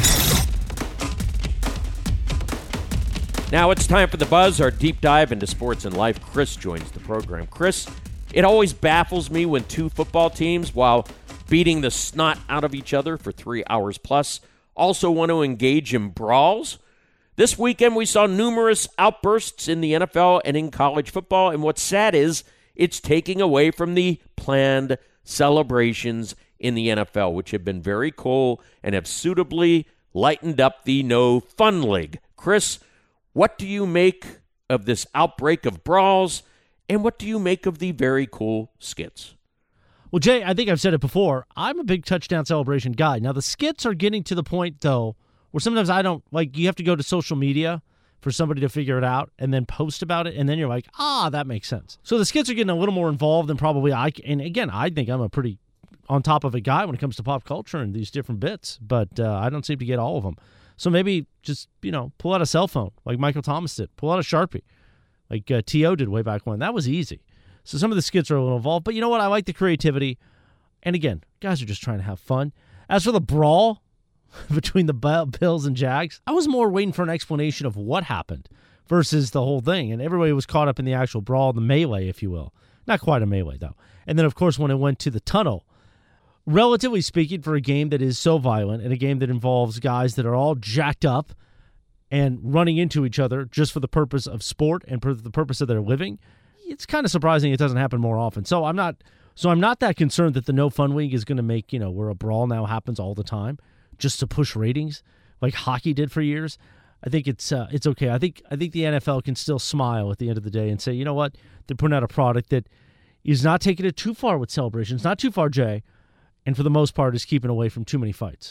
Now it's time for The Buzz, our deep dive into sports and life. Chris joins the program. Chris, it always baffles me when two football teams, while beating the snot out of each other for three hours plus, also want to engage in brawls. This weekend we saw numerous outbursts in the N F L and in college football, and what's sad is it's taking away from the planned celebrations in the N F L, which have been very cool and have suitably lightened up the No Fun League. Chris, what do you make of this outbreak of brawls, and what do you make of the very cool skits? Well, Jay, I think I've said it before. I'm a big touchdown celebration guy. Now, the skits are getting to the point, though, where sometimes I don't, like, you have to go to social media for somebody to figure it out and then post about it, and then you're like, ah, that makes sense. So the skits are getting a little more involved than probably I, and again, I think I'm a pretty on top of it guy when it comes to pop culture and these different bits, but uh, I don't seem to get all of them. So maybe just, you know, pull out a cell phone like Michael Thomas did. Pull out a Sharpie like uh, T O did way back when. That was easy. So some of the skits are a little involved, but you know what? I like the creativity. And again, guys are just trying to have fun. As for the brawl between the Bills and Jags, I was more waiting for an explanation of what happened versus the whole thing. And everybody was caught up in the actual brawl, the melee, if you will. Not quite a melee, though. And then, of course, when it went to the tunnel, relatively speaking, for a game that is so violent and a game that involves guys that are all jacked up and running into each other just for the purpose of sport and for the purpose of their living, it's kind of surprising it doesn't happen more often. So I'm not so I'm not that concerned that the No Fun League is going to make, you know, where a brawl now happens all the time just to push ratings like hockey did for years. I think it's uh, it's okay. I think I think the N F L can still smile at the end of the day and say, you know what, they're putting out a product that is not taking it too far with celebrations, not too far, Jay, and for the most part is keeping away from too many fights.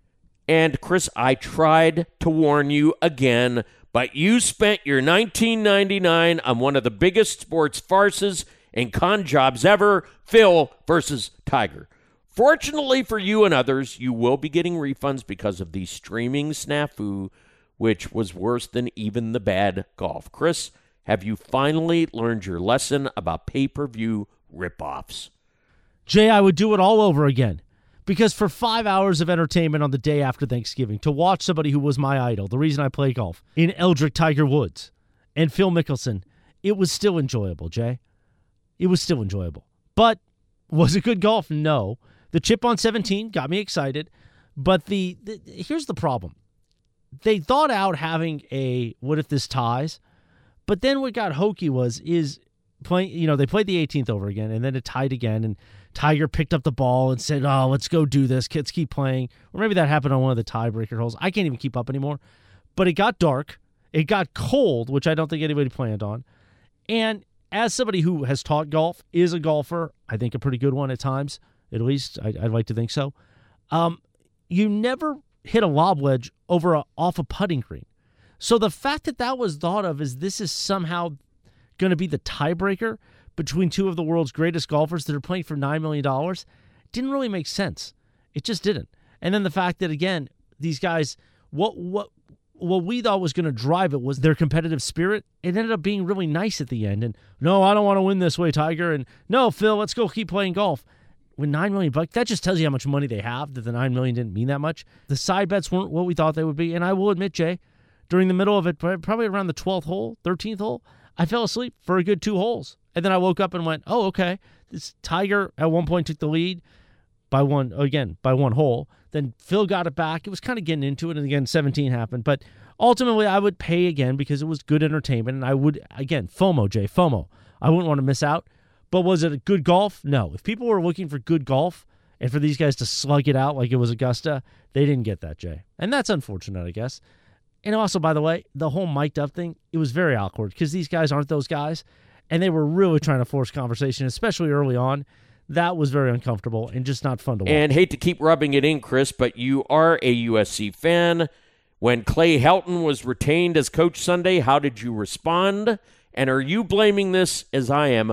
And, Chris, I tried to warn you again, but you spent your nineteen ninety-nine on one of the biggest sports farces and con jobs ever, Phil versus Tiger. Fortunately for you and others, you will be getting refunds because of the streaming snafu, which was worse than even the bad golf. Chris, have you finally learned your lesson about pay-per-view ripoffs? Jay, I would do it all over again. Because for five hours of entertainment on the day after Thanksgiving, to watch somebody who was my idol, the reason I play golf, in Eldrick Tiger Woods and Phil Mickelson, it was still enjoyable, Jay. It was still enjoyable. But was it good golf? No. The chip on seventeen got me excited. But the, the here's the problem. they thought out having a what if this ties, but then what got hokey was is playing. You know, they played the eighteenth over again, and then it tied again, and Tiger picked up the ball and said, "Oh, let's go do this. Let's keep playing." Or maybe that happened on one of the tiebreaker holes. I can't even keep up anymore. But it got dark. It got cold, which I don't think anybody planned on. And as somebody who has taught golf, is a golfer, I think a pretty good one at times, at least I, I'd like to think so. Um, you never hit a lob wedge over a, off a putting green. So the fact that that was thought of as this is somehow going to be the tiebreaker between two of the world's greatest golfers that are playing for nine million dollars didn't really make sense. It just didn't. And then the fact that, again, these guys, what what what we thought was going to drive it was their competitive spirit. It ended up being really nice at the end. And, no, I don't want to win this way, Tiger. And, no, Phil, let's go keep playing golf. With nine million bucks, that just tells you how much money they have, that the nine million didn't mean that much. The side bets weren't what we thought they would be. And I will admit, Jay, during the middle of it, probably around the twelfth hole, thirteenth hole, I fell asleep for a good two holes. And then I woke up and went, oh, okay. This Tiger at one point took the lead by one, again, by one hole. Then Phil got it back. It was kind of getting into it. And again, seventeen happened. But ultimately, I would pay again because it was good entertainment. And I would, again, FOMO, Jay, FOMO. I wouldn't want to miss out. But was it a good golf? No. If people were looking for good golf and for these guys to slug it out like it was Augusta, they didn't get that, Jay. And that's unfortunate, I guess. And also, by the way, the whole mic'd up thing, it was very awkward because these guys aren't those guys. And they were really trying to force conversation, especially early on. That was very uncomfortable and just not fun to watch. And hate to keep rubbing it in, Chris, but you are a U S C fan. When Clay Helton was retained as coach Sunday, how did you respond? And are you blaming this, as I am,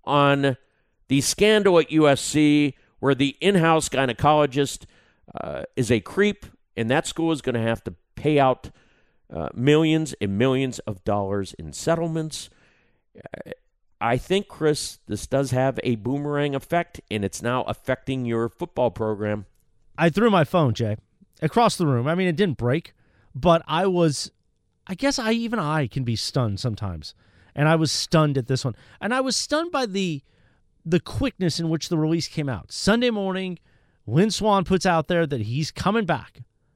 on the scandal at U S C where the in-house gynecologist uh, is a creep, and that school is going to have to pay out uh, millions and millions of dollars in settlements? Uh, I think, Chris, this does have a boomerang effect, and it's now affecting your football program. I threw my phone, Jay, across the room. I mean, it didn't break, but I was, I guess I even I can be stunned sometimes. And I was stunned at this one. And I was stunned by the the quickness in which the release came out. Sunday morning, Lynn Swann puts out there that he's coming back.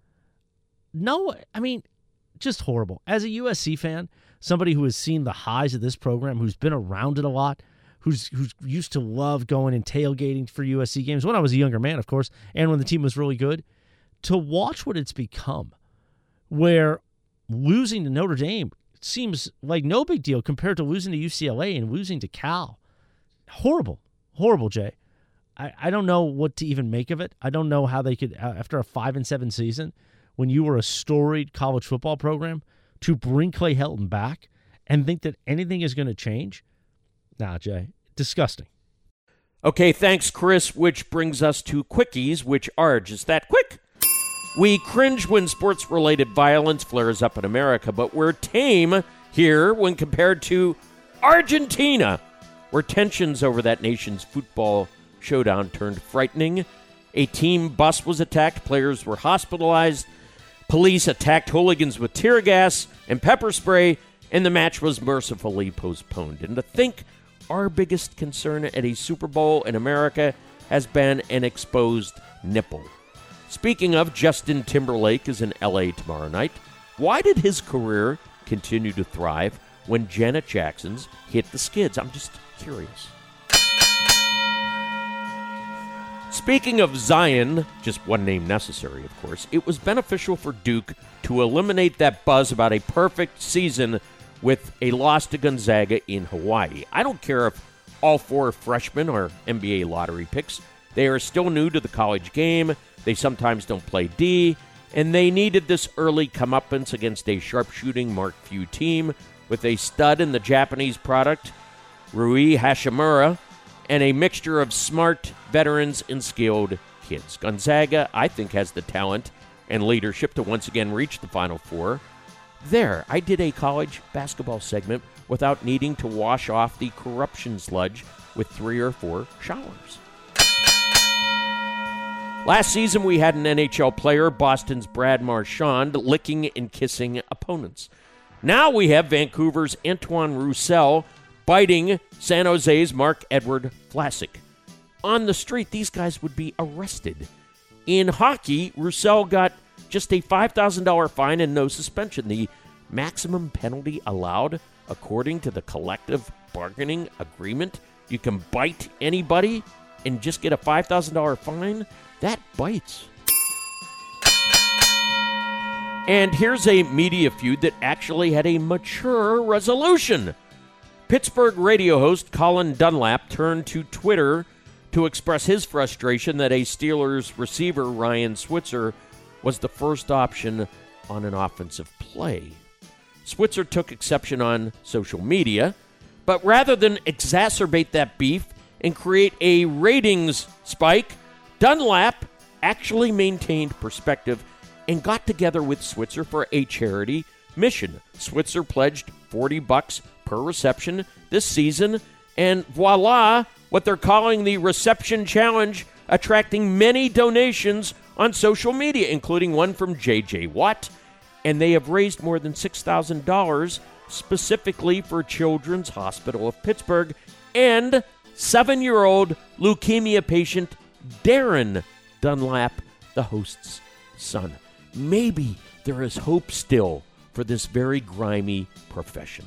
No, I mean, just horrible. As a U S C fan, somebody who has seen the highs of this program, who's been around it a lot, who's who's used to love going and tailgating for U S C games, when I was a younger man, of course, and when the team was really good, to watch what it's become, where losing to Notre Dame seems like no big deal compared to losing to U C L A and losing to Cal. Horrible. Horrible, Jay. I, I don't know what to even make of it. I don't know how they could, after a five and seven season, when you were a storied college football program, to bring Clay Helton back and think that anything is going to change. Nah, Jay. Disgusting. Okay, thanks, Chris, which brings us to quickies, which are just that quick. We cringe when sports-related violence flares up in America, but we're tame here when compared to Argentina, where tensions over that nation's football showdown turned frightening. A team bus was attacked, players were hospitalized, police attacked hooligans with tear gas and pepper spray, and the match was mercifully postponed. And to think our biggest concern at a Super Bowl in America has been an exposed nipple. Speaking of, Justin Timberlake is in L A tomorrow night. Why did his career continue to thrive when Janet Jackson's hit the skids? I'm just curious. Speaking of Zion, just one name necessary, of course, it was beneficial for Duke to eliminate that buzz about a perfect season with a loss to Gonzaga in Hawaii. I don't care if all four freshmen are N B A lottery picks. They are still new to the college game. They sometimes don't play D, and they needed this early comeuppance against a sharpshooting Mark Few team with a stud in the Japanese product, Rui Hashimura, and a mixture of smart veterans and skilled kids. Gonzaga, I think, has the talent and leadership to once again reach the Final Four. There, I did a college basketball segment without needing to wash off the corruption sludge with three or four showers. Last season, we had an N H L player, Boston's Brad Marchand, licking and kissing opponents. Now we have Vancouver's Antoine Roussel biting San Jose's Marc-Edouard Vlasic. On the street, these guys would be arrested. In hockey, Roussel got just a five thousand dollars fine and no suspension. The maximum penalty allowed, according to the collective bargaining agreement, you can bite anybody and just get a five thousand dollars fine. That bites. And here's a media feud that actually had a mature resolution. Pittsburgh radio host Colin Dunlap turned to Twitter to express his frustration that a Steelers receiver, Ryan Switzer, was the first option on an offensive play. Switzer took exception on social media, but rather than exacerbate that beef and create a ratings spike, Dunlap actually maintained perspective and got together with Switzer for a charity mission. Switzer pledged forty bucks per reception this season, and voila, what they're calling the Reception Challenge, attracting many donations on social media, including one from J J Watt, and they have raised more than six thousand dollars specifically for Children's Hospital of Pittsburgh and seven-year-old leukemia patient Darren Dunlap, the host's son. Maybe there is hope still for this very grimy profession.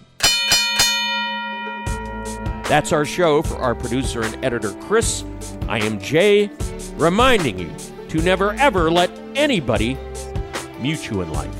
That's our show. For our producer and editor, Chris, I am Jay, reminding you to never, ever let anybody mute you in life.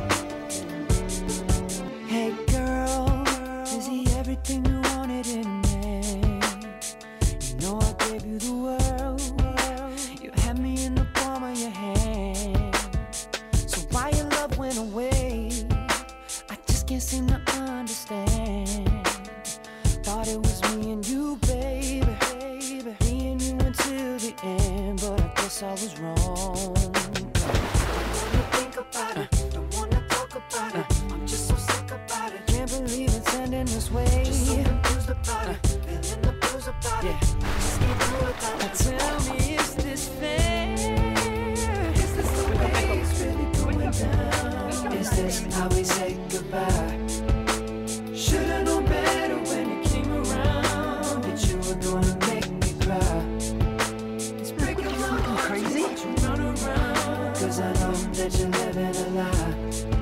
Hey girl, is he everything you wanted in a man? You know I gave you the world. You had me in the palm of your hand. So why your love went away? I just can't seem to understand. Thought it was me and you, baby, baby, me and you until the end, but I guess I was wrong. Don't think about it, don't wanna talk about it. I'm just so sick about it. Can't believe it's ending this way. Just so confused about it, feeling the blues about it. I just can't do it without it. Tell me, is this fair? Is this the way it's really going down? Is this how we say goodbye? Should've known better when you came around that you were gonna make me cry. It's breaking my heart. Crazy? You run around, cause I know that you're living a lie.